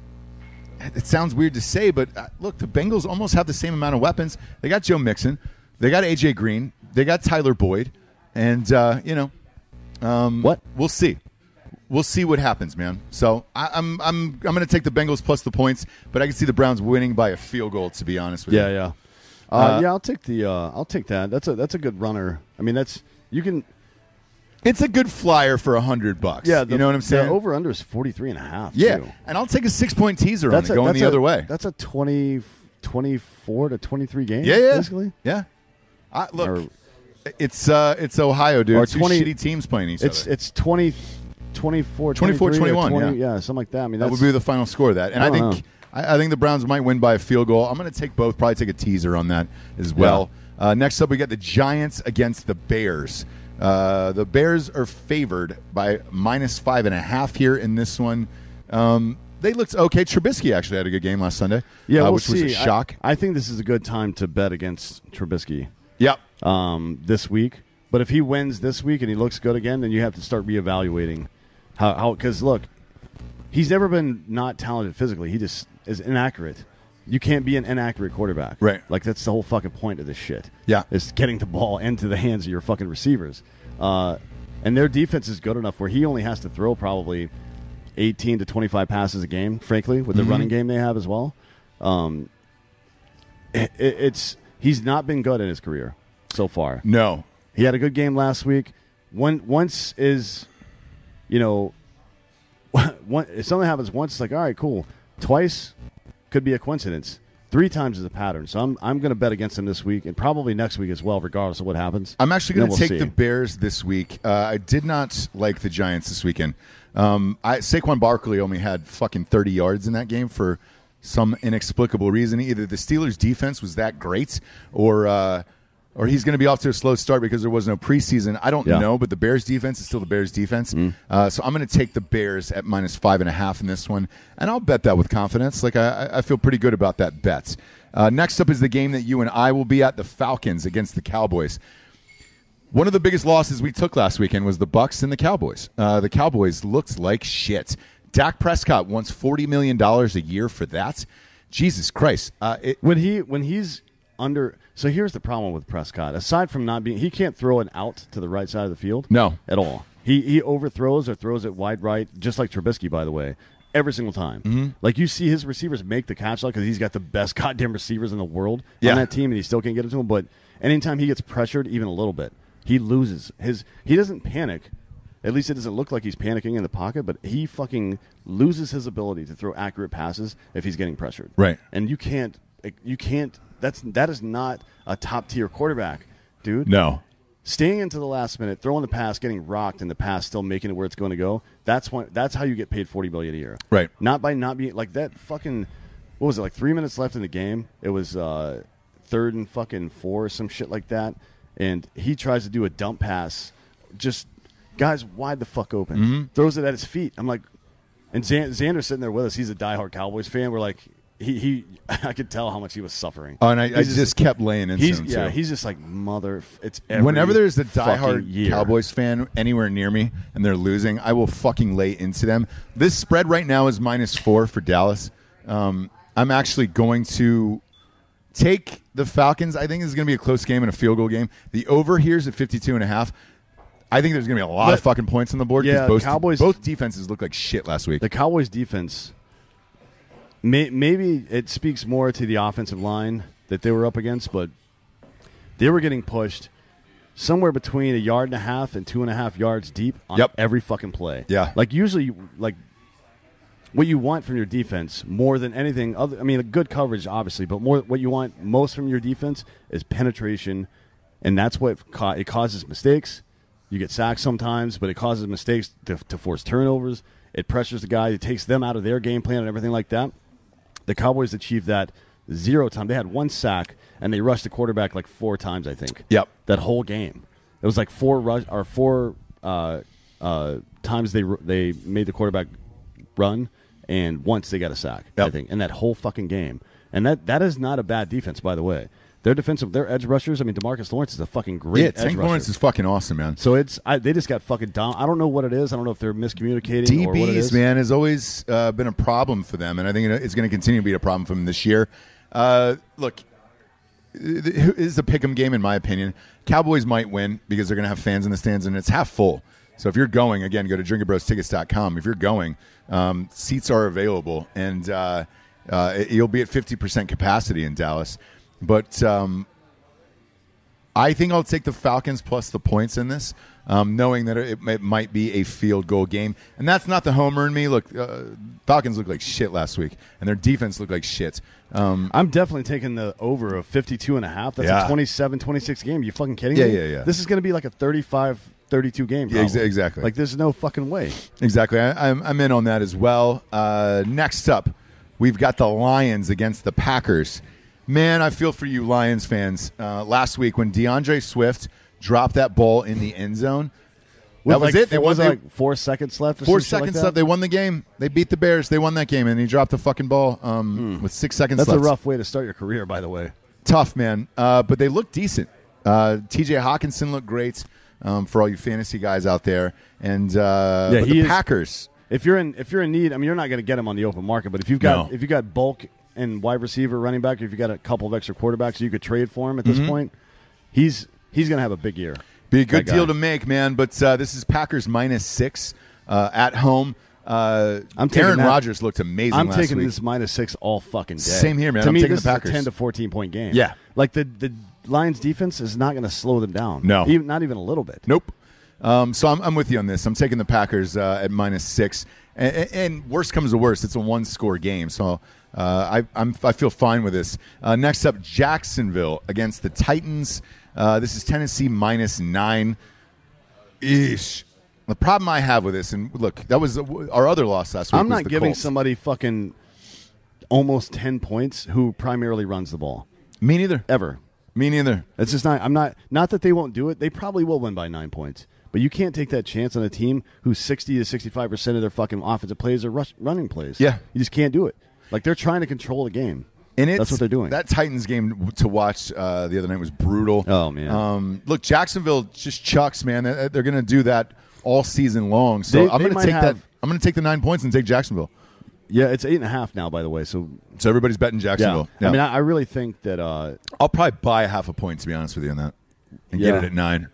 it sounds weird to say, but uh, look, the Bengals almost have the same amount of weapons. They got Joe Mixon, they got A J Green, they got Tyler Boyd, and uh, you know, um, what? We'll see. We'll see what happens, man. So I, I'm I'm I'm going to take the Bengals plus the points, but I can see the Browns winning by a field goal. To be honest with Yeah, you. yeah. Uh, Uh, yeah, I'll take the. Uh, I'll take that. That's a. That's a good runner. I mean, that's you can. It's a good flyer for a hundred bucks. Yeah, the, you know what I'm saying. The over under is forty-three and a half. Yeah, too. and I'll take a six point teaser That's on a, it going that's the a- other way. That's a twenty, twenty-four to twenty-three game. Yeah, yeah, basically. yeah. I, look, Or- it's uh, it's Ohio, dude. Or Two twenty shitty teams playing each It's other. it's twenty, twenty-four, twenty-four twenty-three or twenty-one, twenty, yeah. yeah, something like that. I mean, that that's, would be the final score of that. And I I, don't think I, I think the Browns might win by a field goal. I'm going to take both. Probably take a teaser on that as well. Uh, next up, we got the Giants against the Bears. Uh, the Bears are favored by minus five and a half here in this one. Um, they looked okay. Trubisky actually had a good game last Sunday. yeah, uh, we'll which see. was a shock. I, I think this is a good time to bet against Trubisky. Yep. Um, this week, but if he wins this week and he looks good again, then you have to start reevaluating how. How because look, he's never been not talented physically. He just is inaccurate. You can't be an inaccurate quarterback. Right. Like, that's the whole fucking point of this shit. Yeah. Is getting the ball into the hands of your fucking receivers. Uh, and their defense is good enough where he only has to throw probably eighteen to twenty-five passes a game, frankly, with the Mm-hmm. running game they have as well. Um, it, it's he's not been good in his career so far. No. He had a good game last week. One, once is, you know, one, if something happens once, it's like, all right, cool. Twice could be a coincidence. Three times is a pattern. So I'm I'm going to bet against him this week and probably next week as well, regardless of what happens. I'm actually going to Then take we'll the see. Bears this week. Uh, I did not like the Giants this weekend. Um, I, Saquon Barkley only had fucking thirty yards in that game for some inexplicable reason. Either the Steelers' defense was that great, or uh, or he's going to be off to a slow start because there was no preseason. I don't Yeah. know, but the Bears' defense is still the Bears' defense. Uh, so I'm going to take the Bears at minus five and a half in this one, and I'll bet that with confidence. Like I, I feel pretty good about that bet. Uh, next up is the game that you and I will be at, the Falcons against the Cowboys. One of the biggest losses we took last weekend was the Bucs and the Cowboys. Uh, the Cowboys looked like shit. Dak Prescott wants forty million dollars a year for that. Jesus Christ. Uh, it, When he when he's under, so here's the problem with Prescott. Aside from not being, he can't throw an out to the right side of the field. No. at all. He he overthrows or throws it wide right, just like Trubisky, by the way, every single time. Mm-hmm. Like you see his receivers make the catch, like because he's got the best goddamn receivers in the world Yeah. on that team, and he still can't get it to him. But anytime he gets pressured, even a little bit, he loses his. He doesn't panic. At least it doesn't look like he's panicking in the pocket, but he fucking loses his ability to throw accurate passes if he's getting pressured. Right. And you can't, you can't. That's that is not a top tier quarterback, dude. no. Staying into the last minute, throwing the pass, getting rocked in the pass, still making it where it's going to go. That's when. That's how you get paid forty million a year. Right. Not by not being like that. Fucking. What was it? Like three minutes left in the game. It was uh, third and fucking four, or some shit like that. And he tries to do a dump pass, just guys wide the fuck open. Mm-hmm. Throws it at his feet. I'm like, and Xan- Xander's sitting there with us. He's a diehard Cowboys fan. We're like, he he. I could tell how much he was suffering. Oh, and I, I He's just, kept laying into He's him, yeah. too. He's just like mother. It's every Whenever there's a fucking diehard year. Cowboys fan anywhere near me and they're losing, I will fucking lay into them. This spread right now is minus four for Dallas. Um, I'm actually going to take the Falcons. I think this is going to be a close game and a field goal game. The over here is at fifty-two and a half. I think there's going to be a lot But- of fucking points on the board. 'cause Yeah, both, Cowboys- both defenses look like shit last week. The Cowboys defense, may, maybe it speaks more to the offensive line that they were up against, but they were getting pushed somewhere between a yard and a half and two and a half yards deep on Yep. every fucking play. Yeah. Like usually, like what you want from your defense more than anything other. I mean, good coverage, obviously, but more what you want most from your defense is penetration, and that's what ca- it causes mistakes. You get sacked sometimes, but it causes mistakes to, to force turnovers. It pressures the guy. It takes them out of their game plan and everything like that. The Cowboys achieved that zero time. They had one sack, and they rushed the quarterback like four times, I think. Yep. That whole game. It was like four rush or four uh, uh, times they they made the quarterback run, and once they got a sack, Yep. I think, in that whole fucking game. And that that is not a bad defense, by the way. Their defensive, their edge rushers. I mean, DeMarcus Lawrence is a fucking great yeah, edge Tank rusher. Lawrence is fucking awesome, man. So it's I, they just got fucking down. I don't know what it is. I don't know if they're miscommunicating or what it is. D Bs, man, has always uh, been a problem for them, and I think it's going to continue to be a problem for them this year. Uh, look, it is a pick'em game, in my opinion. Cowboys might win because they're going to have fans in the stands, and it's half full. So if you're going, again, go to drinking bros tickets dot com. If you're going, um, seats are available, and uh, uh, you'll be at fifty percent capacity in Dallas. But um, I think I'll take the Falcons plus the points in this, um, knowing that it, it might be a field goal game. And that's not the homer in me. Look, uh, Falcons looked like shit last week, and their defense looked like shit. Um, I'm definitely taking the over of fifty-two and a half. That's Yeah. a twenty-seven twenty-six game. You fucking kidding Yeah, me? yeah, yeah. This is going to be like a thirty-five thirty-two game. Yeah, ex- probably. exactly. Like, there's no fucking way. Exactly. I, I'm, I'm in on that as well. Uh, next up, we've got the Lions against the Packers. Man, I feel for you Lions fans. Uh, last week when DeAndre Swift dropped that ball in the end zone, With that was like, it. They four, won. was it They, like four seconds left. Or four some shit like seconds that? left. They won the game. They beat the Bears. They won that game, and he dropped the fucking ball um, with six seconds That's left. a rough way to start your career, by the way. Tough, man. Uh, but they look decent. Uh, T J Hawkinson looked great um, for all you fantasy guys out there. And uh, Yeah, but he the is- Packers, if you're in if you're in need, I mean, you're not going to get him on the open market. But if you've got No. if you got bulk and wide receiver, running back, if you got a couple of extra quarterbacks you could trade for him at this Mhm. point, he's he's going to have a big year. Be a good That deal guy. to make, man. But uh, this is Packers minus six uh, at home. Uh, I'm taking Aaron that. Rodgers looked amazing I'm last taking week. this minus six all fucking day. Same here, man. To I'm me, taking this the is Packers. a ten to fourteen point game. Yeah. like the the Lions defense is not going to slow them down. No. even, not even a little bit. Nope. Um, so I'm, I'm with you on this. I'm taking the Packers uh, at minus six. And, and, and worst comes to worst, it's a one-score game. So uh, I, I'm, I feel fine with this. Uh, next up, Jacksonville against the Titans. Uh, this is Tennessee minus nine. Eesh. The problem I have with this, and look, that was our other loss last week. I'm was not the giving Colts. somebody fucking almost ten points who primarily runs the ball. Me neither. Ever. Me neither. It's just not. I'm not. Not that they won't do it. They probably will win by nine points. But you can't take that chance on a team who's sixty to sixty-five percent of their fucking offensive plays are rush, running plays. Yeah. You just can't do it. Like they're trying to control the game. And it's, That's what they're doing. That Titans game to watch uh, the other night was brutal. Oh, man. Um, look, Jacksonville just chucks, man. They're, they're going to do that all season long. So They- I'm they going to might take that. have- I'm going to take the nine points and take Jacksonville. Yeah, it's eight and a half now, by the way. So, so everybody's betting Jacksonville. Yeah. I mean, I, I really think that. Uh, I'll probably buy a half a point to be honest with you on that, and Yeah. get it at nine.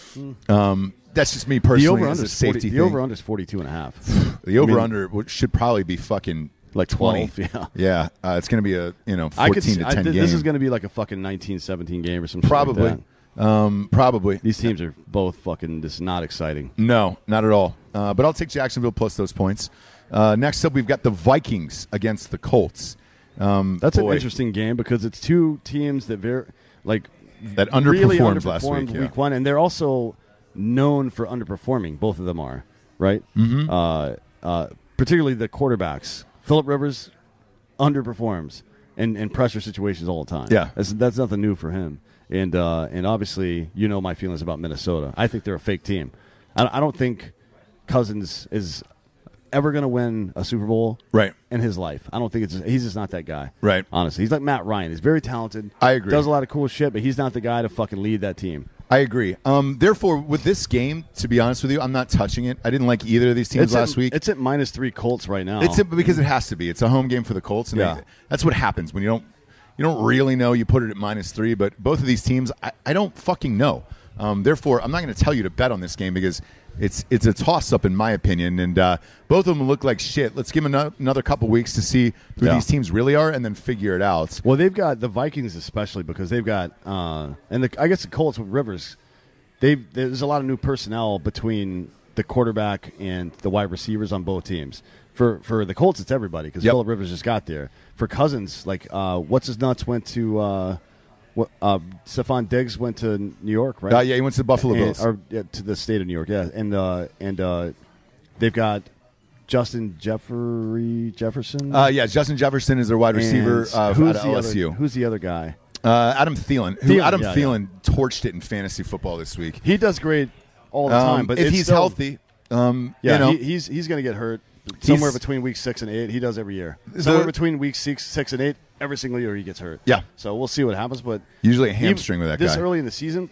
Um, that's just me personally. the over as under a safety The thing. over under is forty-two and a half. The over under should probably be fucking like twenty. twelve. Yeah. Yeah. Uh, it's going to be a you know I could fourteen see, to I, ten th- game. This is going to be like a fucking nineteen seventeen game or something. Probably. Like that. Um, probably. These teams are both fucking just not exciting. No, not at all. Uh, but I'll take Jacksonville plus those points. Uh, next up, we've got the Vikings against the Colts. Um, That's boy, an interesting game because it's two teams that very like That really underperformed last underperformed week, yeah. one, and they're also known for underperforming. Both of them are right. Mhm. Uh, uh, particularly the quarterbacks. Phillip Rivers underperforms in, in pressure situations all the time. Yeah. that's, that's nothing new for him. And uh, and obviously, you know my feelings about Minnesota. I think they're a fake team. I, I don't think Cousins is ever going to win a Super Bowl right in his life. I don't think it's he's just not that guy. Right. Honestly, he's like Matt Ryan. He's very talented. I agree. Does a lot of cool shit, but he's not the guy to fucking lead that team. I agree. Um, therefore, with this game, to be honest with you, I'm not touching it. I didn't like either of these teams It's last at, week. It's at minus three Colts right now. It's a, because it has to be. It's a home game for the Colts, and Yeah. they, that's what happens when you don't you don't really know. You put it at minus three, but both of these teams, I, I don't fucking know. Um, therefore, I'm not going to tell you to bet on this game because it's it's a toss up in my opinion, and uh, both of them look like shit. Let's give them ano- another couple weeks to see who Yeah. these teams really are, and then figure it out. Well, they've got the Vikings especially because they've got uh, and the, I guess the Colts with Rivers. They there's a lot of new personnel between the quarterback and the wide receivers on both teams. For for the Colts, it's everybody because Yep. Phillip Rivers just got there. For Cousins, like uh, what's his nuts went to uh, what uh, Stephon Diggs went to New York, right? Uh, yeah, he went to the Buffalo And- Bills. or yeah, to the state of New York, yeah. And uh, and uh, they've got Justin Jeffrey Jefferson. Uh, yeah, Justin Jefferson is their wide receiver And uh, who's out of the L S U. Other, who's the other guy? Uh, Adam Thielen. Who Thielen, Adam yeah, Thielen torched it in fantasy football this week. He does great all the Um, time, but if it's he's still- healthy, um, yeah, you know, he, he's he's going to get hurt somewhere He's- between week six and eight. He does every year. The- Somewhere between week six, six and eight, every single year he gets hurt. Yeah. So we'll see what happens, but Usually a even hamstring with that this guy. early in the season.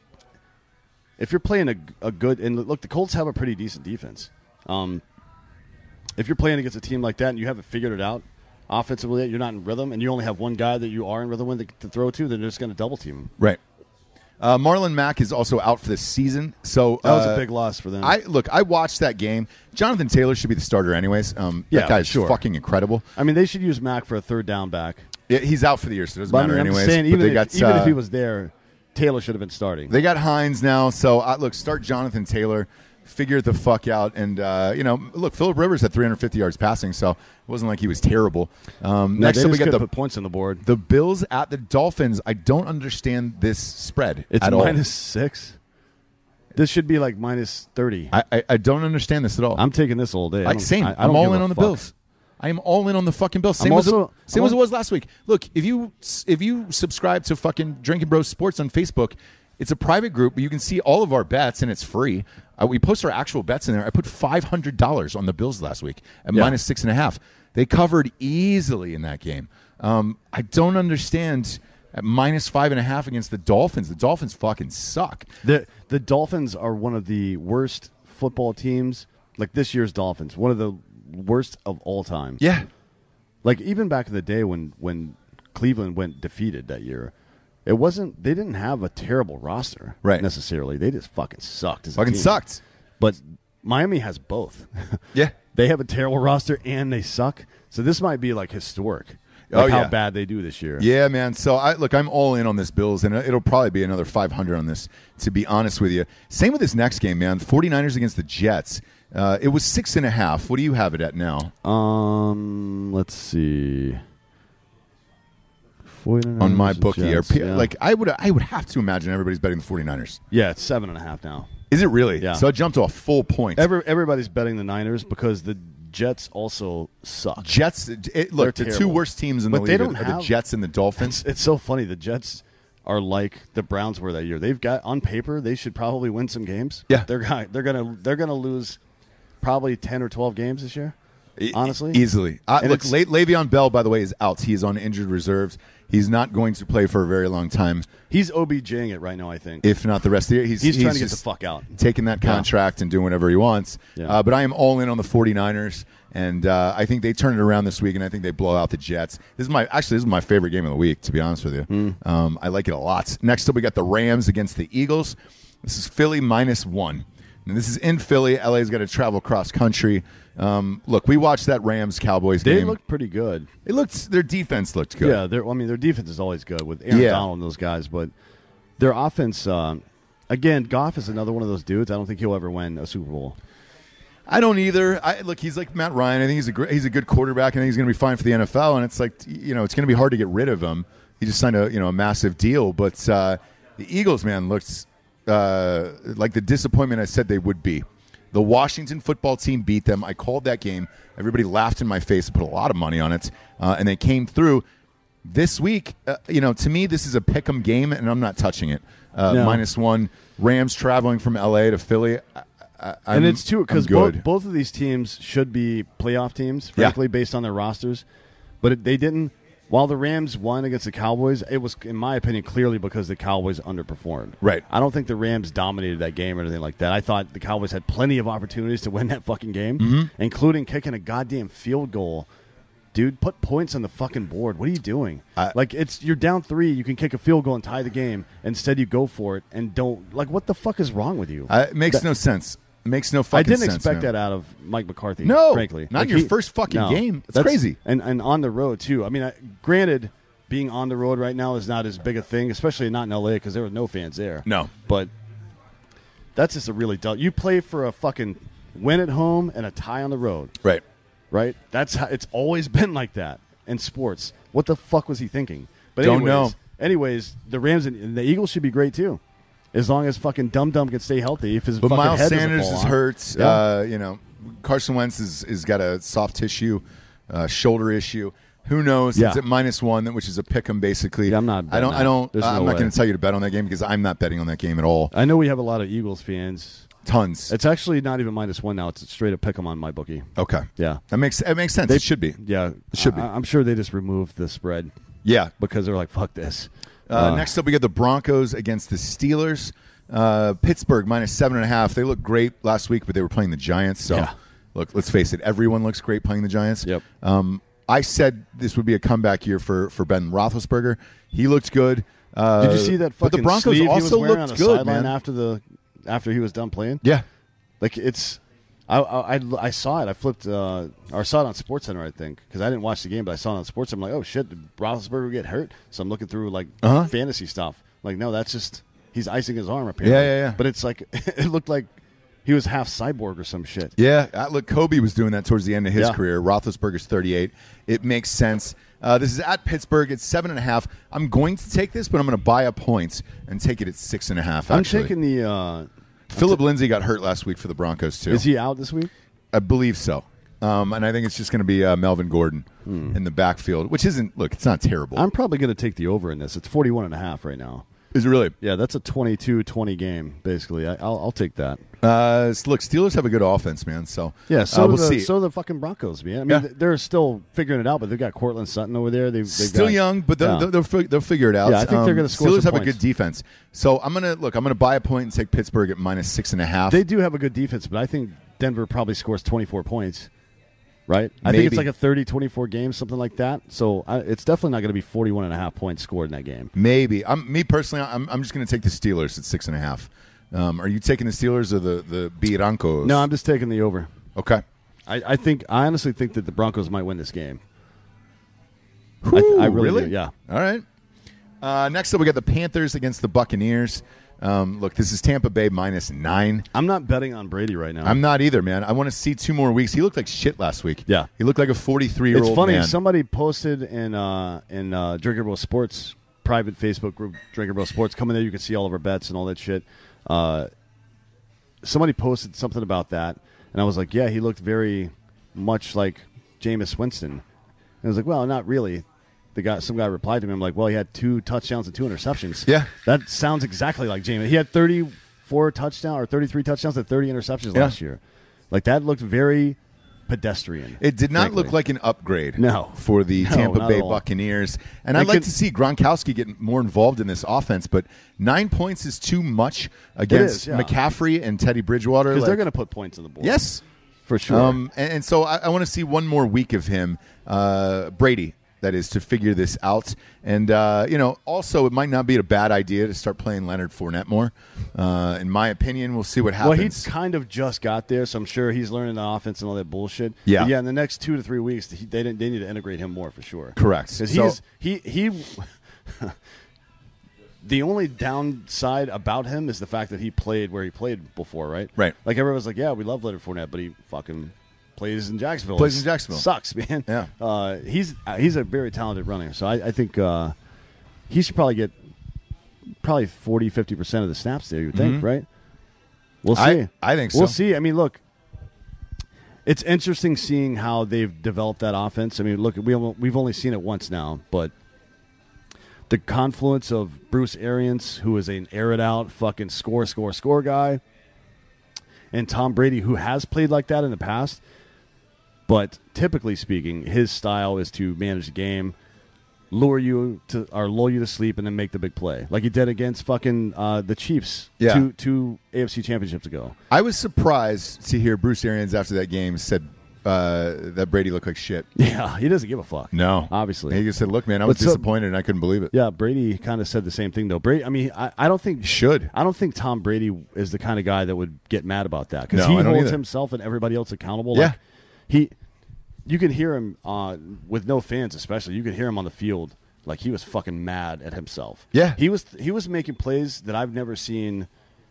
If you're playing a, a good and look, the Colts have a pretty decent defense. Um, if you're playing against a team like that and you haven't figured it out offensively, you're not in rhythm, and you only have one guy that you are in rhythm with to, to throw to, then they're just going to double team him. Right. Uh, Marlon Mack is also out for this season, so That was uh, a big loss for them. I look. I watched that game. Jonathan Taylor should be the starter, anyways. Um, Yeah, that guy's for sure. fucking incredible. I mean, they should use Mack for a third down back. Yeah, he's out for the year, so it doesn't But I matter, mean, I'm anyways. saying, but even, they if, got even uh, if he was there, Taylor should have been starting. they got Hines now. So uh, look, start Jonathan Taylor. Figure it the fuck out, and uh, you know, look, Phillip Rivers had three hundred fifty yards passing, so it wasn't like he was terrible. Um, No, next they up, we just got couldn't the put points on the board. the Bills at the Dolphins. I don't understand this spread It's at all. minus six. This should be like minus thirty. I, I I don't understand this at all. I'm taking this all day. I I, don't- same. I, I I'm don't all give in a on the fuck. Bills. I am all in on the fucking Bills. Same I'm as also- it, same I'm as it al- was last week. Look, if you if you subscribe to fucking Drinking Bros Sports on Facebook, it's a private group, but you can see all of our bets and it's free. Uh, we post our actual bets in there. I put five hundred dollars on the Bills last week at Yeah. minus six and a half. They covered easily in that game. Um, I don't understand at minus five and a half against the Dolphins. The Dolphins fucking suck. The the Dolphins are one of the worst football teams Like this year's Dolphins, one of the worst of all time. Yeah. Like even back in the day when when Cleveland went defeated that year, it wasn't. They didn't have a terrible roster, right? Necessarily, they just fucking sucked. As a fucking team. sucked. But Miami has both. Yeah, they have a terrible roster and they suck. So this might be like historic. Like oh, how yeah. bad they do this year. Yeah, man. So, I look, I'm all in on this Bills, and it'll probably be another five hundred on this, to be honest with you. Same with this next game, man. forty-niners against the Jets. Uh, it was six and a half. What do you have it at now? Um, let's see. On my bookie, Jets, or, yeah. like I would, I would have to imagine everybody's betting the forty-niners. Yeah, it's seven and a half now. Is it really? Yeah. So it jumped to a full point. Every, everybody's betting the Niners because the Jets also suck. Jets, it, look, They're the two terrible. worst teams in But the they league don't are have, the Jets and the Dolphins. It's, it's so funny. The Jets are like the Browns were that year. They've got on paper they should probably win some games. Yeah, they're gonna they're gonna they're gonna lose probably ten or twelve games this year. Honestly, E- easily. Uh, And look, it's- Le- Le'Veon Bell, by the way, is out. He is on injured reserves. He's not going to play for a very long time. He's OBJing it right now, I think. If not the rest of the year. He's, He's trying to get just the fuck out. Taking that Yeah. contract and doing whatever he wants. Yeah. Uh, but I am all in on the forty-niners, and uh, I think they turn it around this week, and I think they blow out the Jets. This is my Actually, this is my favorite game of the week, to be honest with you. Mm. Um, I like it a lot. Next up, we got the Rams against the Eagles. This is Philly minus one. And this is in Philly. L A's got to travel cross country. Um, look, we watched that Rams Cowboys They game. looked pretty good. It looked their defense looked good. Yeah, their I mean their defense is always good with Aaron Yeah. Donald and those guys, but their offense. Uh, again, Goff is another one of those dudes. I don't think he'll ever win a Super Bowl. I don't either. I look, he's like Matt Ryan. I think he's a great, he's a good quarterback. I think he's going to be fine for the N F L. And it's like, you know, it's going to be hard to get rid of him. He just signed a you know a massive deal. But uh, the Eagles, man, looks uh, like the disappointment I said they would be. The Washington football team beat them. I called that game. Everybody laughed in my face. I put a lot of money on it, uh, and they came through. This week, uh, you know, to me, this is a pick'em game, and I'm not touching it. Uh, No. Minus one. Rams traveling from L A to Philly. I, I, and I'm- it's too because I'm good. both, both of these teams should be playoff teams, Yeah. frankly, based on their rosters. But it, they didn't. While the Rams won against the Cowboys, it was, in my opinion, clearly because the Cowboys underperformed. Right. I don't think the Rams dominated that game or anything like that. I thought the Cowboys had plenty of opportunities to win that fucking game, Mhm. including kicking a goddamn field goal. Dude, put points on the fucking board. What are you doing? like it's you're down three, you can kick a field goal and tie the game. Instead, you go for it and don't. Like, what the fuck is wrong with you? Uh, it makes That- no sense. It makes no I fucking didn't sense. expect man. that out of Mike McCarthy. No, frankly, not in your first fucking game. It's crazy. and and on the road too. I mean, I, granted, being on the road right now is not as big a thing, especially not in L A because there were no fans there. No, but that's just a really dull. You play for a fucking win at home and a tie on the road. Right. Right. That's how it's always been like that in sports. What the fuck was he thinking? But Don't anyways, know. Anyways, the Rams and, and the Eagles should be great too. As long as fucking Dum Dum can stay healthy, if his But fucking Miles head doesn't Sanders fall is on. hurt. Yeah. Uh, you know, Carson Wentz is is got a soft tissue, uh, shoulder issue. Who knows? Yeah. It's at minus one, which is a pick 'em basically. Yeah, I'm not I don't. betting I that. don't. There's I'm no not way. going to tell you to bet on that game because I'm not betting on that game at all. I know we have a lot of Eagles fans. Tons. It's actually not even minus one now. It's straight up pick 'em on my bookie. Okay. Yeah. That makes it makes sense. They- it should be. Yeah, It should be. I, I'm sure they just removed the spread. Yeah. because they're like, fuck this. Uh, next up, we got the Broncos against the Steelers. Uh, Pittsburgh minus seven and a half. They looked great last week, but they were playing the Giants. So, Yeah. look, let's face it. Everyone looks great playing the Giants. Yep. Um, I said this would be a comeback year for for Ben Roethlisberger. He looked good. Uh, Did you see that but fucking the Broncos sleeve he also was wearing on looked the good, sideline man. after the after he was done playing? Yeah. Like it's, I I, I, I saw it. I flipped uh, or I saw it on SportsCenter, I think, because I didn't watch the game, but I saw it on SportsCenter. I'm like, oh shit, did Roethlisberger get hurt? So I'm looking through like Uh-huh. fantasy stuff. Like, no, that's just he's icing his arm apparently. Yeah, yeah, yeah. But it's like it looked like he was half cyborg or some shit. Yeah, uh, look, Kobe was doing that towards the end of his Yeah. career. Roethlisberger's thirty-eight. It makes sense. Uh, this is at Pittsburgh. It's seven and a half. I'm going to take this, but I'm going to buy a point and take it at six and a half. I'm Actually. taking the. Uh, Philip Lindsay got hurt last week for the Broncos too. Is he out this week? I believe so. Um, and I think it's just going to be uh, Melvin Gordon in the backfield, which isn't. Look, it's not terrible. I'm probably going to take the over in this. It's forty-one and a half right now. Is it really? Yeah, that's a twenty-two twenty game, basically. I, I'll, I'll take that. Uh, look, Steelers have a good offense, man. So Yeah, so, uh, do we'll the, see. so do the fucking Broncos, man. I mean, Yeah. th- they're still figuring it out, but they've got Cortland Sutton over there. They've, they've Still got, young, but they'll, yeah. they'll, they'll, fig- they'll figure it out. Yeah, I think they're gonna score Steelers some have a points. good defense, so I'm gonna look. I'm gonna buy a point and take Pittsburgh at minus six and a half. They do have a good defense, but I think Denver probably scores twenty-four points, right? I Maybe. think it's like a thirty twenty-four game, something like that. So I, it's definitely not going to be forty-one and a half points scored in that game. Maybe. I'm, me personally, I'm, I'm just going to take the Steelers at six and a half. Um, are you taking the Steelers or the, the Birancos? No, I'm just taking the over. Okay. I, I think I honestly think that the Broncos might win this game. Whew, I, I really, really? do, yeah. All right. Uh, next up, we got the Panthers against the Buccaneers. Um, look, this is Tampa Bay minus nine. I'm not betting on Brady right now. I'm not either, man. I want to see two more weeks. He looked like shit last week. Yeah. He looked like a forty-three-year-old It's funny. man. Somebody posted in uh, in uh, Drinker Bro Sports private Facebook group, Drinker Bro Sports. Come in there, you can see all of our bets and all that shit. Uh, somebody posted something about that, and I was like, yeah, he looked very much like Jameis Winston. And I was like, well, not really. The guy, some guy replied to me. I'm like, well, he had two touchdowns and two interceptions. Yeah. That sounds exactly like Jameis. He had thirty-four touchdowns or thirty-three touchdowns and thirty interceptions Yeah. last year. Like, that looked very pedestrian. It did not frankly. look like an upgrade No. for the No, Tampa not Bay at all. Buccaneers. And They I'd like could- to see Gronkowski get more involved in this offense, but nine points is too much against is, yeah. McCaffrey and Teddy Bridgewater. Because Like- they're going to put points on the board. Yes. For sure. Um, and, and so I, I want to see one more week of him, uh, Brady, that is, to figure this out. And, uh, you know, also it might not be a bad idea to start playing Leonard Fournette more. Uh, in my opinion, we'll see what Well, happens. he kind of just got there, so I'm sure he's learning the offense and all that bullshit. Yeah. But yeah. In the next two to three weeks, he, they didn't, they need to integrate him more for sure. Correct. Because So- he's he he. The only downside about him is the fact that he played where he played before, right? Right. Like everyone was like, "Yeah, we love Leonard Fournette, but he fucking plays in Jacksonville. Plays It in Jacksonville. Sucks, man. Yeah. Uh, he's uh, he's a very talented runner, so I, I think uh, he should probably get probably forty, fifty percent of the snaps there. You would think, Mhm. right? We'll see. I- I think so. We'll see. I mean, look, it's interesting seeing how they've developed that offense. I mean, look, we we've only seen it once now, but the confluence of Bruce Arians, who is an air it out fucking score, score, score guy, and Tom Brady, who has played like that in the past, but typically speaking, his style is to manage the game, lure you to or lull you to sleep, and then make the big play, like he did against fucking uh, the Chiefs Yeah. two two A F C championships ago. I was surprised to hear Bruce Arians after that game said uh, that Brady looked like shit. Yeah, he doesn't give a fuck. No. Obviously. He just said, look, man, I was But so- disappointed and I couldn't believe it. Yeah, Brady kind of said the same thing though. Brady, I mean, I, I don't think should. I don't think Tom Brady is the kind of guy that would get mad about that because No, he I don't holds either. himself and everybody else accountable. Yeah. Like, he, you can hear him uh, with no fans, especially. You could hear him on the field like he was fucking mad at himself. Yeah. he was he was making plays that I've never seen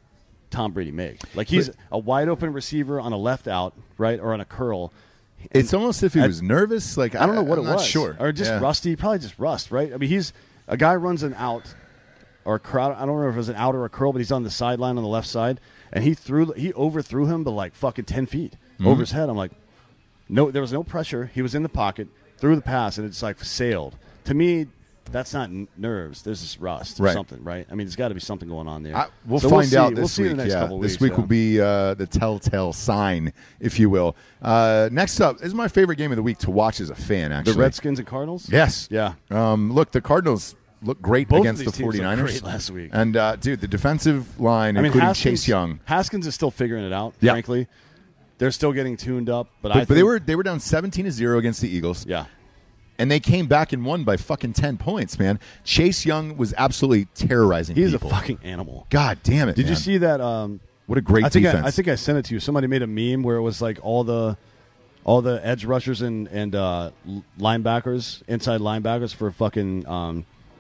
Tom Brady make. Like he's a wide open receiver on a left out, right, or on a curl. It's almost as if he I- was nervous. Like I don't know what I'm it not was. Sure, Or just Yeah. rusty. Probably just rust, right? I mean, he's a guy runs an out or a crowd. I don't remember if it was an out or a curl, but he's on the sideline on the left side, and he threw he overthrew him, but like fucking ten feet Mhm. over his head. I'm like, no, there was no pressure. He was in the pocket, threw the pass, and it's like sailed. To me, that's not n- nerves. There's just rust or Right. something, right? I mean, there's got to be something going on there. I, we'll So find see. out this we'll see week. in the next yeah. couple this weeks, week yeah. will be uh, the telltale sign, if you will. Uh, next up, this is my favorite game of the week to watch as a fan, actually. the Redskins and Cardinals. Yes. Yeah. Um, look, the Cardinals look great Both of against these the teams looked 49ers. great last week. And, uh, dude, the defensive line, I mean, including Haskins, Chase Young. Haskins is still figuring it out. Yeah. Frankly, they're still getting tuned up. But, But, I but they think- were they were down seventeen to zero against the Eagles. Yeah. And they came back and won by fucking ten points, man. Chase Young was absolutely terrorizing He's people. a fucking animal. God damn it, Did you man. see that? Um, What a great I think defense. I, I think I sent it to you. Somebody made a meme where it was like all the all the edge rushers and and uh, linebackers, inside linebackers for fucking um,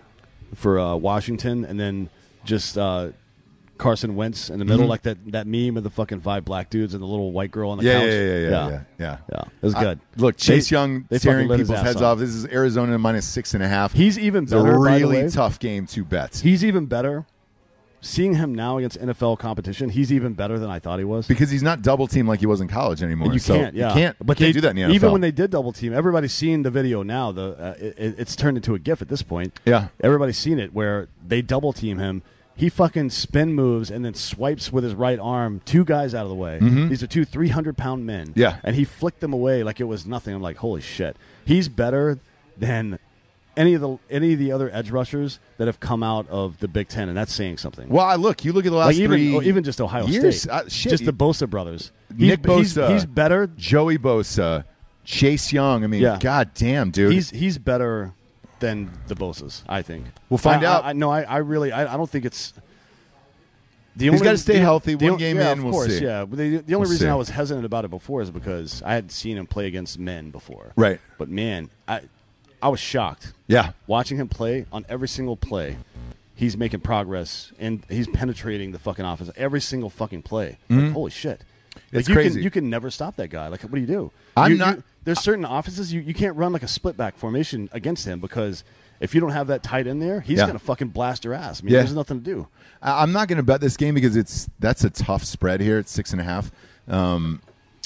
for uh, Washington, and then just uh, Carson Wentz in the middle, Mhm. like that that meme of the fucking five black dudes and the little white girl on the Yeah, couch. yeah, yeah, yeah, yeah, yeah. yeah. It was I- good. look, Chase They- Young they tearing fucking lit his people's ass heads off. off. This is Arizona minus six and a half. He's even It's better. a by the really way. tough game to bet He's even better. Seeing him now against N F L competition, he's even better than I thought he was. because he's not double teamed like he was in college anymore. You so can't, yeah. You can't, but you can't they, do that in the N F L. Even when they did double team, everybody's seen the video now. The uh, it, it's turned into a GIF at this point. Yeah. everybody's seen it where they double team him. He fucking spin moves and then swipes with his right arm two guys out of the way. Mhm. These are two three hundred pound men. Yeah. and he flicked them away like it was nothing. I'm like, holy shit, he's better than any of the any of the other edge rushers that have come out of the Big Ten, and that's saying something. Well, I look, you look at the last like even, three or even just Ohio years, State, uh, shit, just the Bosa brothers. Nick he's, Bosa, he's, he's better. Joey Bosa, Chase Young. I mean, Yeah. god damn, dude. He's he's better than the Bosas, I think. We'll find I, out. I, I, no, I, I really, I, I don't think it's. The He's gotta stay the- healthy. the One o- game yeah, in, of we'll course, see. yeah. But the, the only We'll reason see. I was hesitant about it before is because I had seen him play against men before. Right. But man, I, I was shocked. Yeah. Watching him play on every single play, he's making progress and he's penetrating the fucking offense every single fucking play. Like, Mhm. holy shit! It's like, you crazy. Can, you can never stop that guy. Like, what do you do? I'm You- not- you- there's certain offenses you, you can't run like a split back formation against him because if you don't have that tight end there, he's Yeah. gonna fucking blast your ass. I mean, Yeah. there's nothing to do. I- I'm not going to bet this game because it's that's a tough spread here. It's six and a half. Um,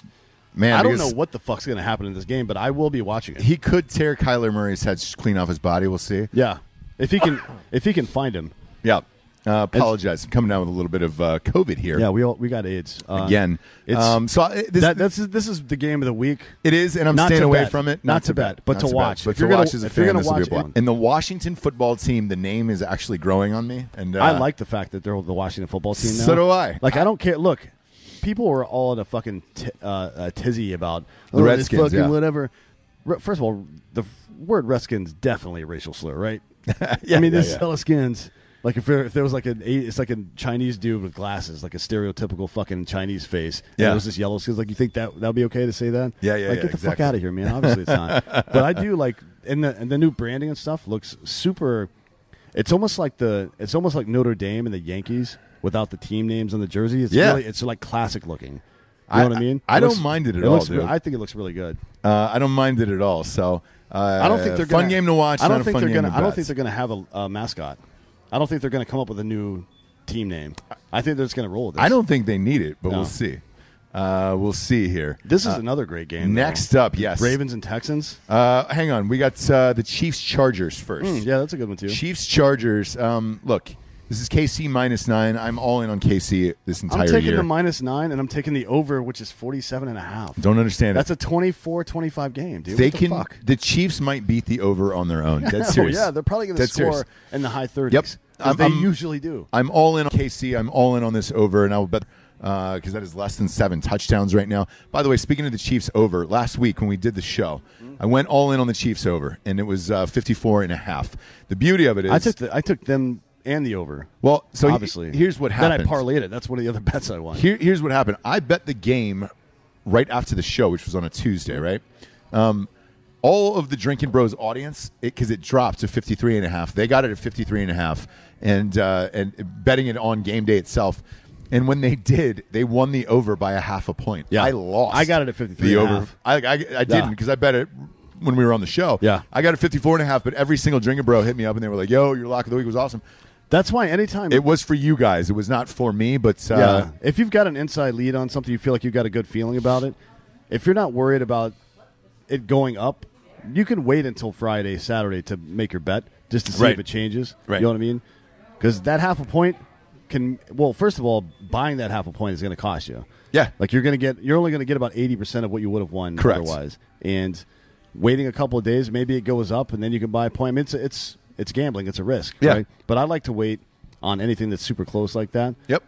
man, I don't because know what the fuck's gonna happen in this game, but I will be watching it. he could tear Kyler Murray's head clean off his body. We'll see. Yeah, if he can, if he can find him. Yeah. Uh, apologize. I'm coming down with a little bit of uh, COVID here. Yeah, we all, we got AIDS uh, Again. It's, Um, so I- this- that, that's this is the game of the week. It is, and I'm Not staying to away bet. from it. Not to bet, but Not to bet. watch. But If to you're gonna- watch as a if you're fan, gonna this will be a watch block. it- And the Washington football team, the name is actually growing on me. And uh, I like the fact that they're the Washington football team now. So do I. Like I don't care. Look, people were all in a fucking t- uh, uh, tizzy about The oh, Redskins, this fucking yeah. whatever. Re- First of all, the f- word Redskins definitely a racial slur, right? Yeah, I mean, yeah, this yeah. Skins. Like if there, if there was like an it's like a Chinese dude with glasses, like a stereotypical fucking Chinese face. And Yeah. it was this yellow skins. Like you think that that'd be okay to say that? Yeah, yeah, Like yeah, get the fuck exactly. out of here, man. Obviously it's not. But I do like and the and the new branding and stuff looks super. It's almost like the it's almost like Notre Dame and the Yankees without the team names on the jersey. It's Yeah. really it's like classic looking. You I- know what I mean? I It don't looks- mind it at it all, looks dude. re- I think it looks really good. Uh, I don't mind it at all. So uh, I don't think they're fun gonna, game to watch. I don't not think a fun they're game gonna. to I don't bet. think they're gonna have a, a mascot. I don't think they're gonna come up with a new team name. I think they're just gonna roll with this. I don't think they need it, but No. we'll see. Uh, we'll see here. This is Uh, another great game. Next though. up, yes, Ravens and Texans. Uh, hang on, we got uh, the Chiefs Chargers first. Mm, yeah, that's a good one too. Chiefs Chargers. Um, look, this is K C minus nine. I'm all in on K C this entire I'm taking year. the minus nine, and I'm taking the over, which is forty-seven and a half. Don't understand That's it. a twenty-four twenty-five game, dude. They what the can. fuck? The Chiefs might beat the over on their own. That's Oh, serious. yeah, they're probably going to Dead score serious. in the high thirties. Yep. As they I'm- usually do. I'm all in on K C. I'm all in on this over, and I will bet because that is less than seven touchdowns right now. By the way, speaking of the Chiefs over, last week when we did the show, I went all in on the Chiefs over, and it was uh, fifty-four and a half. The beauty of it is, I took the, I took them and the over. well, so he- obviously, here's what happened. Then I parlayed it. That's one of the other bets I won. Here, here's what happened. I bet the game right after the show, which was on a Tuesday, right? Um, all of the Drinking Bros audience, because it, it dropped to fifty-three and a half. They got it at fifty-three and a half, and uh, and betting it on game day itself. And when they did, they won the over by a half a point. Yeah. I lost. I got it at fifty-three The and a over. half. I, I, I didn't because I bet it when we were on the show. Yeah. I got it fifty-four and a half, but every single Drinking Bro hit me up and they were like, yo, your lock of the week was awesome. That's why anytime It was for you guys. It was not for me, but uh, yeah, if you've got an inside lead on something, you feel like you've got a good feeling about it. If you're not worried about it going up, you can wait until Friday, Saturday to make your bet just to see Right. if it changes. Right. You know what I mean? Because that half a point can. Well, first of all, buying that half a point is going to cost you. Yeah. Like you're going to get. You're only going to get about eighty percent of what you would have won Correct. otherwise. And waiting a couple of days, maybe it goes up, and then you can buy a point. I mean, it's it's it's gambling. It's a risk. Yeah. Right? But I like to wait on anything that's super close like that. Yep.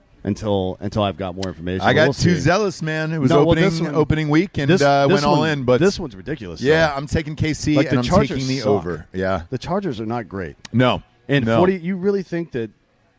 Until until I've got more information. I got We'll too see. zealous, man. It was No, well, opening this one- opening week, and This- uh, this went all one- in. But this one's ridiculous. yeah, though. I'm taking K C, Like and the I'm Chargers taking the suck. over. Yeah, The Chargers are not great. no, And no. forty, you really think that?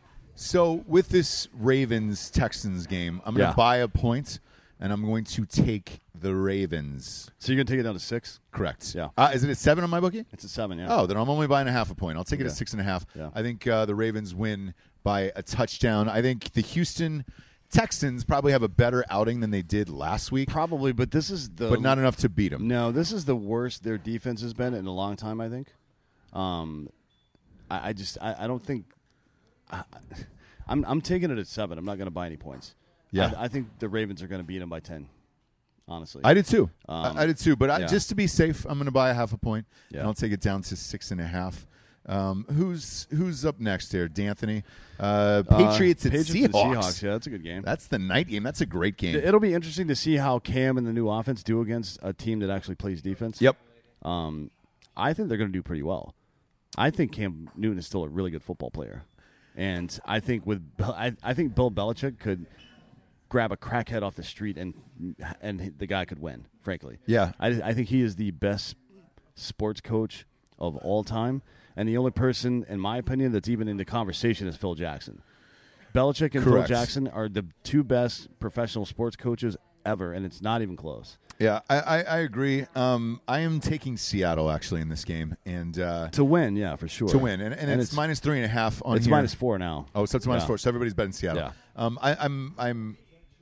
So with this Ravens Texans game, I'm going to Yeah. buy a point, and I'm going to take the Ravens. So you're gonna take it down to six? Correct. Yeah. Uh, is it at seven on my bookie? It's a seven. Yeah. Oh, then I'm only buying a half a point. I'll take it Okay. at six and a half. Yeah. I think uh, the Ravens win by a touchdown. I think the Houston Texans probably have a better outing than they did last week, Probably, but this is the. but not enough to beat them. No, this is the worst their defense has been in a long time. I think. Um, I, I just I, I don't think. I, I'm I'm taking it at seven. I'm not going to buy any points. Yeah. I, I think the Ravens are going to beat them by ten. Honestly, I did too. Um, I, I did too. But I, yeah. just to be safe, I'm going to buy a half a point, Yeah. and I'll take it down to six and a half. Um, who's who's up next there? D'Anthony, uh, Patriots Uh, and Patriots Seahawks. and Seahawks. Yeah, that's a good game. That's the night game. That's a great game. It'll be interesting to see how Cam and the new offense do against a team that actually plays defense. Yep. Um, I think they're going to do pretty well. I think Cam Newton is still a really good football player, and I think with I, I think Bill Belichick could grab a crackhead off the street and and the guy could win. Frankly, Yeah. I, I think he is the best sports coach of all time, and the only person, in my opinion, that's even in the conversation is Phil Jackson. Belichick and Correct. Phil Jackson are the two best professional sports coaches ever, and it's not even close. Yeah, I, I, I agree. Um, I am taking Seattle actually in this game, and uh, To win, yeah, for sure. to win, and, and, And it's, it's- minus three and a half on It's here. minus four now. Oh, so it's minus Yeah. four. So everybody's betting Seattle. Yeah. Um, I, I'm I'm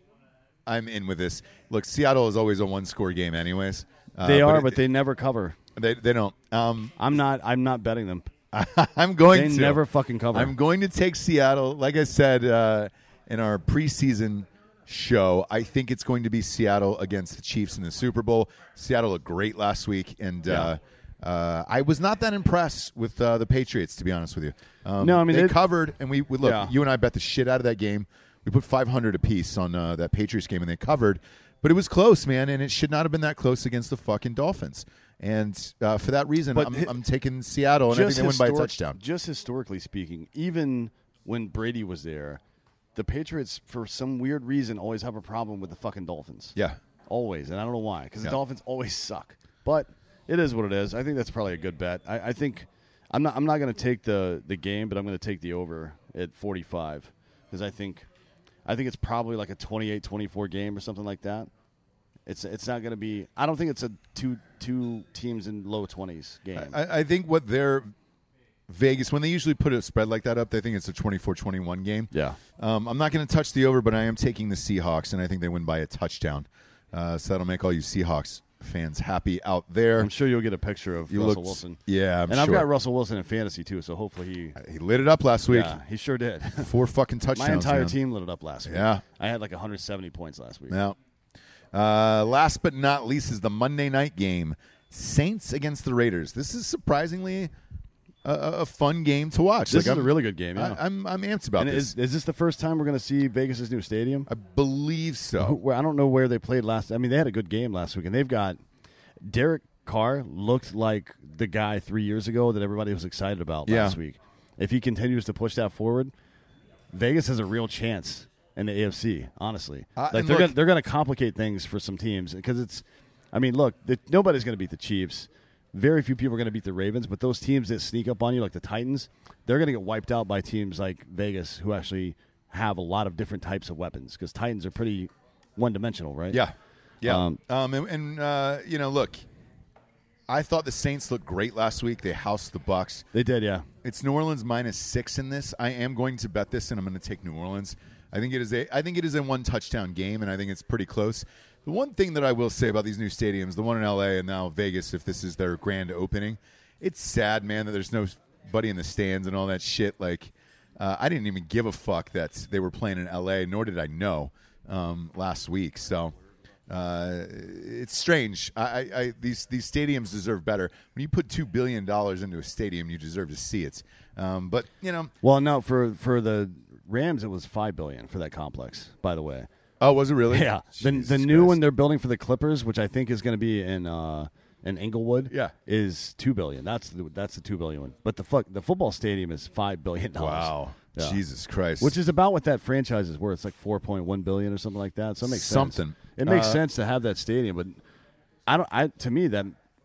I'm in with this. Look, Seattle is always a one-score game, anyways. Uh, They are, it- but they never cover. they they don't. Um, I'm not. I'm not betting them. I'm going They to never fucking cover. I'm going to take Seattle. Like I said uh, in our preseason show, I think it's going to be Seattle against the Chiefs in the Super Bowl. Seattle looked great last week, and uh, uh, I was not that impressed with uh, the Patriots, to be honest with you. Um, No, I mean, they it- covered, and we, we look. Yeah. You and I bet the shit out of that game. We put five hundred apiece on uh, that Patriots game, and they covered. But it was close, man, and it should not have been that close against the fucking Dolphins. And uh, for that reason, But I'm, hi- I'm taking Seattle, and I think they win by a historic- touchdown. Just historically speaking, even when Brady was there, the Patriots, for some weird reason, always have a problem with the fucking Dolphins. Yeah. Always, and I don't know why, because Yeah. the Dolphins always suck. But it is what it is. I think that's probably a good bet. I, I think I'm not. I'm not going to take the the game, but I'm going to take the over at forty-five because I think I think it's probably like a twenty-eight twenty-four game or something like that. It's it's not going to be. I don't think it's a two two teams in low twenties game. I, I think what they're Vegas, when they usually put a spread like that up, they think it's a twenty-four twenty-one game. Yeah. Um, I'm not going to touch the over, but I am taking the Seahawks, and I think they win by a touchdown. Uh, so that'll make all you Seahawks fans happy out there. I'm sure you'll get a picture of You Russell looked- Wilson. yeah, I'm and I've sure. got Russell Wilson in fantasy too, so hopefully he He lit it up last week. Yeah, he sure did. Four fucking touchdowns. My entire man. team lit it up last week. Yeah. I had like one hundred seventy points last week. Yeah. Uh, last but not least is the Monday night game, Saints against the Raiders. This is surprisingly a, a a fun game to watch. This is I'm, a really good game. Yeah. I, I'm I'm amped about And this. is, is this the first time we're going to see Vegas' new stadium? I believe so. Where I don't know where they played last. I mean, they had a good game last week, and they've got Derek Carr looked like the guy three years ago that everybody was excited about Yeah. last week. If he continues to push that forward, Vegas has a real chance in the A F C. Honestly, Uh, like and they're look- gonna, they're going to complicate things for some teams because it's. I mean, look, the, nobody's going to beat the Chiefs. Very few people are going to beat the Ravens, but those teams that sneak up on you, like the Titans, they're going to get wiped out by teams like Vegas, who actually have a lot of different types of weapons. Because Titans are pretty one-dimensional, right? Yeah, yeah. Um, Um, and, and uh, you know, look, I thought the Saints looked great last week. They housed the Bucks. They did, yeah. It's New Orleans minus six in this. I am going to bet this, and I'm going to take New Orleans. I think it is a. I think it is a one touchdown game, and I think it's pretty close. The one thing that I will say about these new stadiums, the one in L A and now Vegas, if this is their grand opening, it's sad, man, that there's nobody in the stands and all that shit. Like, uh, I didn't even give a fuck that they were playing in L A, nor did I know um, last week. So. Uh, it's strange. I, I, I these these stadiums deserve better. When you put two billion dollars into a stadium, you deserve to see it. Um, but you know, Well, no, for for the Rams, it was five billion dollars for that complex, by the way. oh, was it really? Yeah. The, Jesus the new Christ. one they're building for the Clippers, which I think is going to be in uh, in Inglewood, Yeah. is two billion dollars. That's the, that's the two billion dollars one. But the fuck, the football stadium is five billion dollars. Wow, Yeah. Jesus Christ! Which is about what that franchise is worth. It's like four point one billion dollars or something like that. So it makes sense. Something. It makes Uh, sense to have that stadium, but I don't. I to me that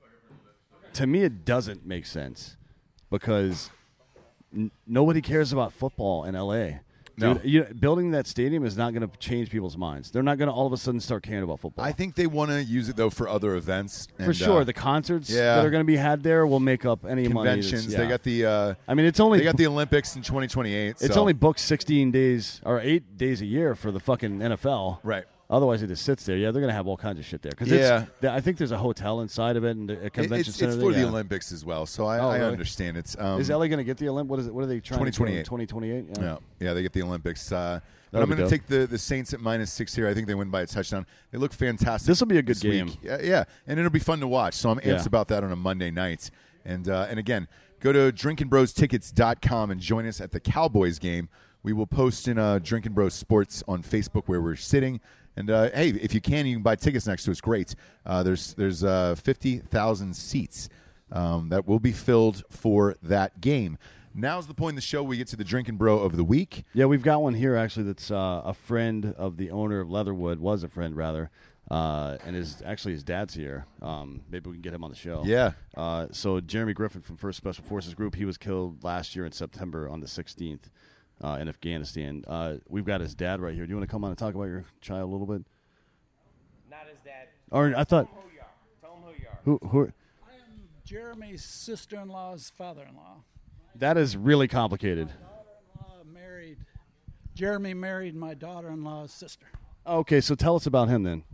to me it doesn't make sense because n- nobody cares about football in L A. No. Dude, you, building that stadium is not going to change people's minds. They're not going to all of a sudden start caring about football. I think they want to use it though for other events. For and, sure, uh, the concerts yeah. that are going to be had there will make up any money. that's- conventions. yeah. They got the. Uh, I mean, it's only they got the Olympics in twenty twenty-eight. It's so- only booked sixteen days or eight days a year for the fucking N F L. Right. Otherwise, it just sits there. Yeah, they're going to have all kinds of shit there. Cause Yeah. it's, I think there's a hotel inside of it and a It- convention it's, center. it's there, for the yeah. Olympics as well, so I, Oh, I really? understand it. Um, Is L A going to get the Olymp? What is it? What are they trying twenty twenty-eight. to do? twenty twenty-eight? Yeah, yeah, they get the Olympics. Uh, but That'll I'm be going to dope. take the, the Saints at minus six here. I think they win by a touchdown. They look fantastic. This will be a good this week. game. Yeah, yeah, and it'll be fun to watch. So I'm amped Yeah. about that on a Monday night. And uh, and again, go to drinking bros tickets dot com and join us at the Cowboys game. We will post in uh, Drinking Bros Sports on Facebook where we're sitting. And uh, hey, if you can, you can buy tickets next to us. Great. Uh, there's there's uh, fifty thousand seats um, that will be filled for that game. Now's the point in the show we get to the Drinking Bro of the Week. Yeah, we've got one here, actually, that's uh, a friend of the owner of Leatherwood, was a friend, rather, uh, and his actually his dad's here. Um, maybe we can get him on the show. Yeah. Uh, so Jeremy Griffin from First Special Forces Group, he was killed last year in September on the sixteenth uh, in Afghanistan. Uh, we've got his dad right here. Do you want to come on and talk about your child a little bit? Not his dad. Or I thought. Tell him who you are. Tell him who you are. Who? Who? Are, I am Jeremy's sister-in-law's father-in-law. that is really complicated. My daughter-in-law married. Jeremy married my daughter-in-law's sister. Okay, so tell us about him then.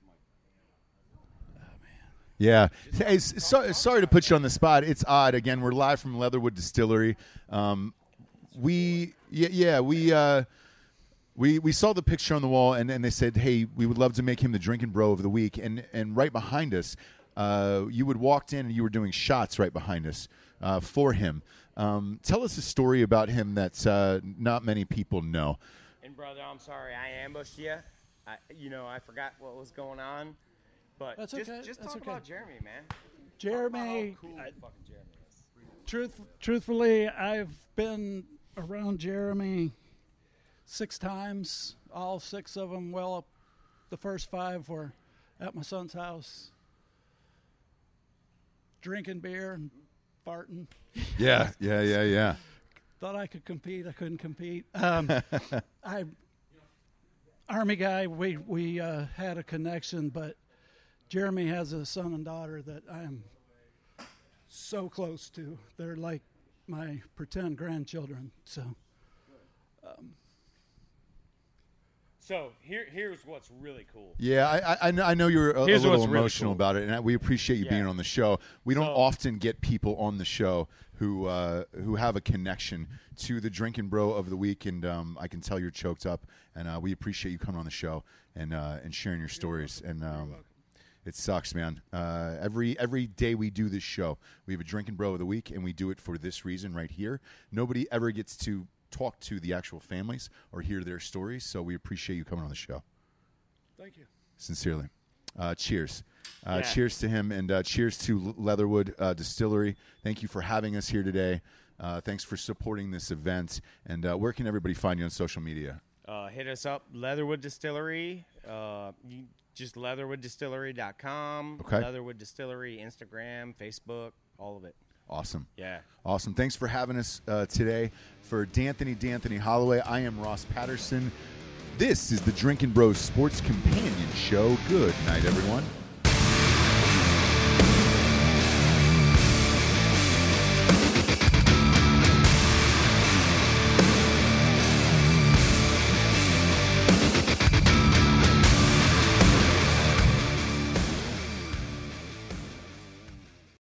Yeah. Hey, so, sorry to put you on the spot. It's odd. Again, we're live from Leatherwood Distillery. Um, we, yeah, yeah we, uh, we, we saw the picture on the wall, and, and they said, hey, we would love to make him the Drinking Bro of the Week. And, and right behind us, uh, you had walked in, and you were doing shots right behind us uh, for him. Um, tell us a story about him that uh, not many people know. And, brother, I'm sorry I ambushed you. I, you know, I forgot what was going on. But That's just, okay. just That's talk okay. about Jeremy, man. Jeremy, Talk about how cool I- fucking Jeremy is. Truth, truthfully, I've been around Jeremy six times. All six of them, well, up the first five were at my son's house, drinking beer and farting. Yeah, yeah, yeah, yeah. Thought I could compete. I couldn't compete. Um, I, Army guy, we, we uh, had a connection, but Jeremy has a son and daughter that I am so close to. They're like my pretend grandchildren. So, um, So here, here's what's really cool. Yeah, I, I- I, know, I know you're a, a Here's little what's really emotional cool. about it, and we appreciate you Yeah. being on the show. We don't So- often get people on the show who uh, who have a connection to the Drinking Bro of the Week, and um, I can tell you're choked up, and uh, we appreciate you coming on the show and uh, and sharing your stories. And um, it sucks, man. Uh, every every day we do this show, we have a Drinking Bro of the Week, and we do it for this reason right here. Nobody ever gets to talk to the actual families or hear their stories, so we appreciate you coming on the show. thank you. Sincerely. Uh, cheers. Uh, Yeah. Cheers to him, and uh, cheers to Leatherwood uh, Distillery. Thank you for having us here today. Uh, thanks for supporting this event. And uh, where can everybody find you on social media? Uh, hit us up, Leatherwood Distillery. Uh, you, just leatherwood distillery dot com. Okay. Leatherwood Distillery, Instagram, Facebook, all of it. Awesome. Yeah. Awesome. Thanks for having us uh, today. For D'Anthony, D'Anthony Holloway, I am Ross Patterson. This is the Drinking Bros Sports Companion Show. Good night, everyone.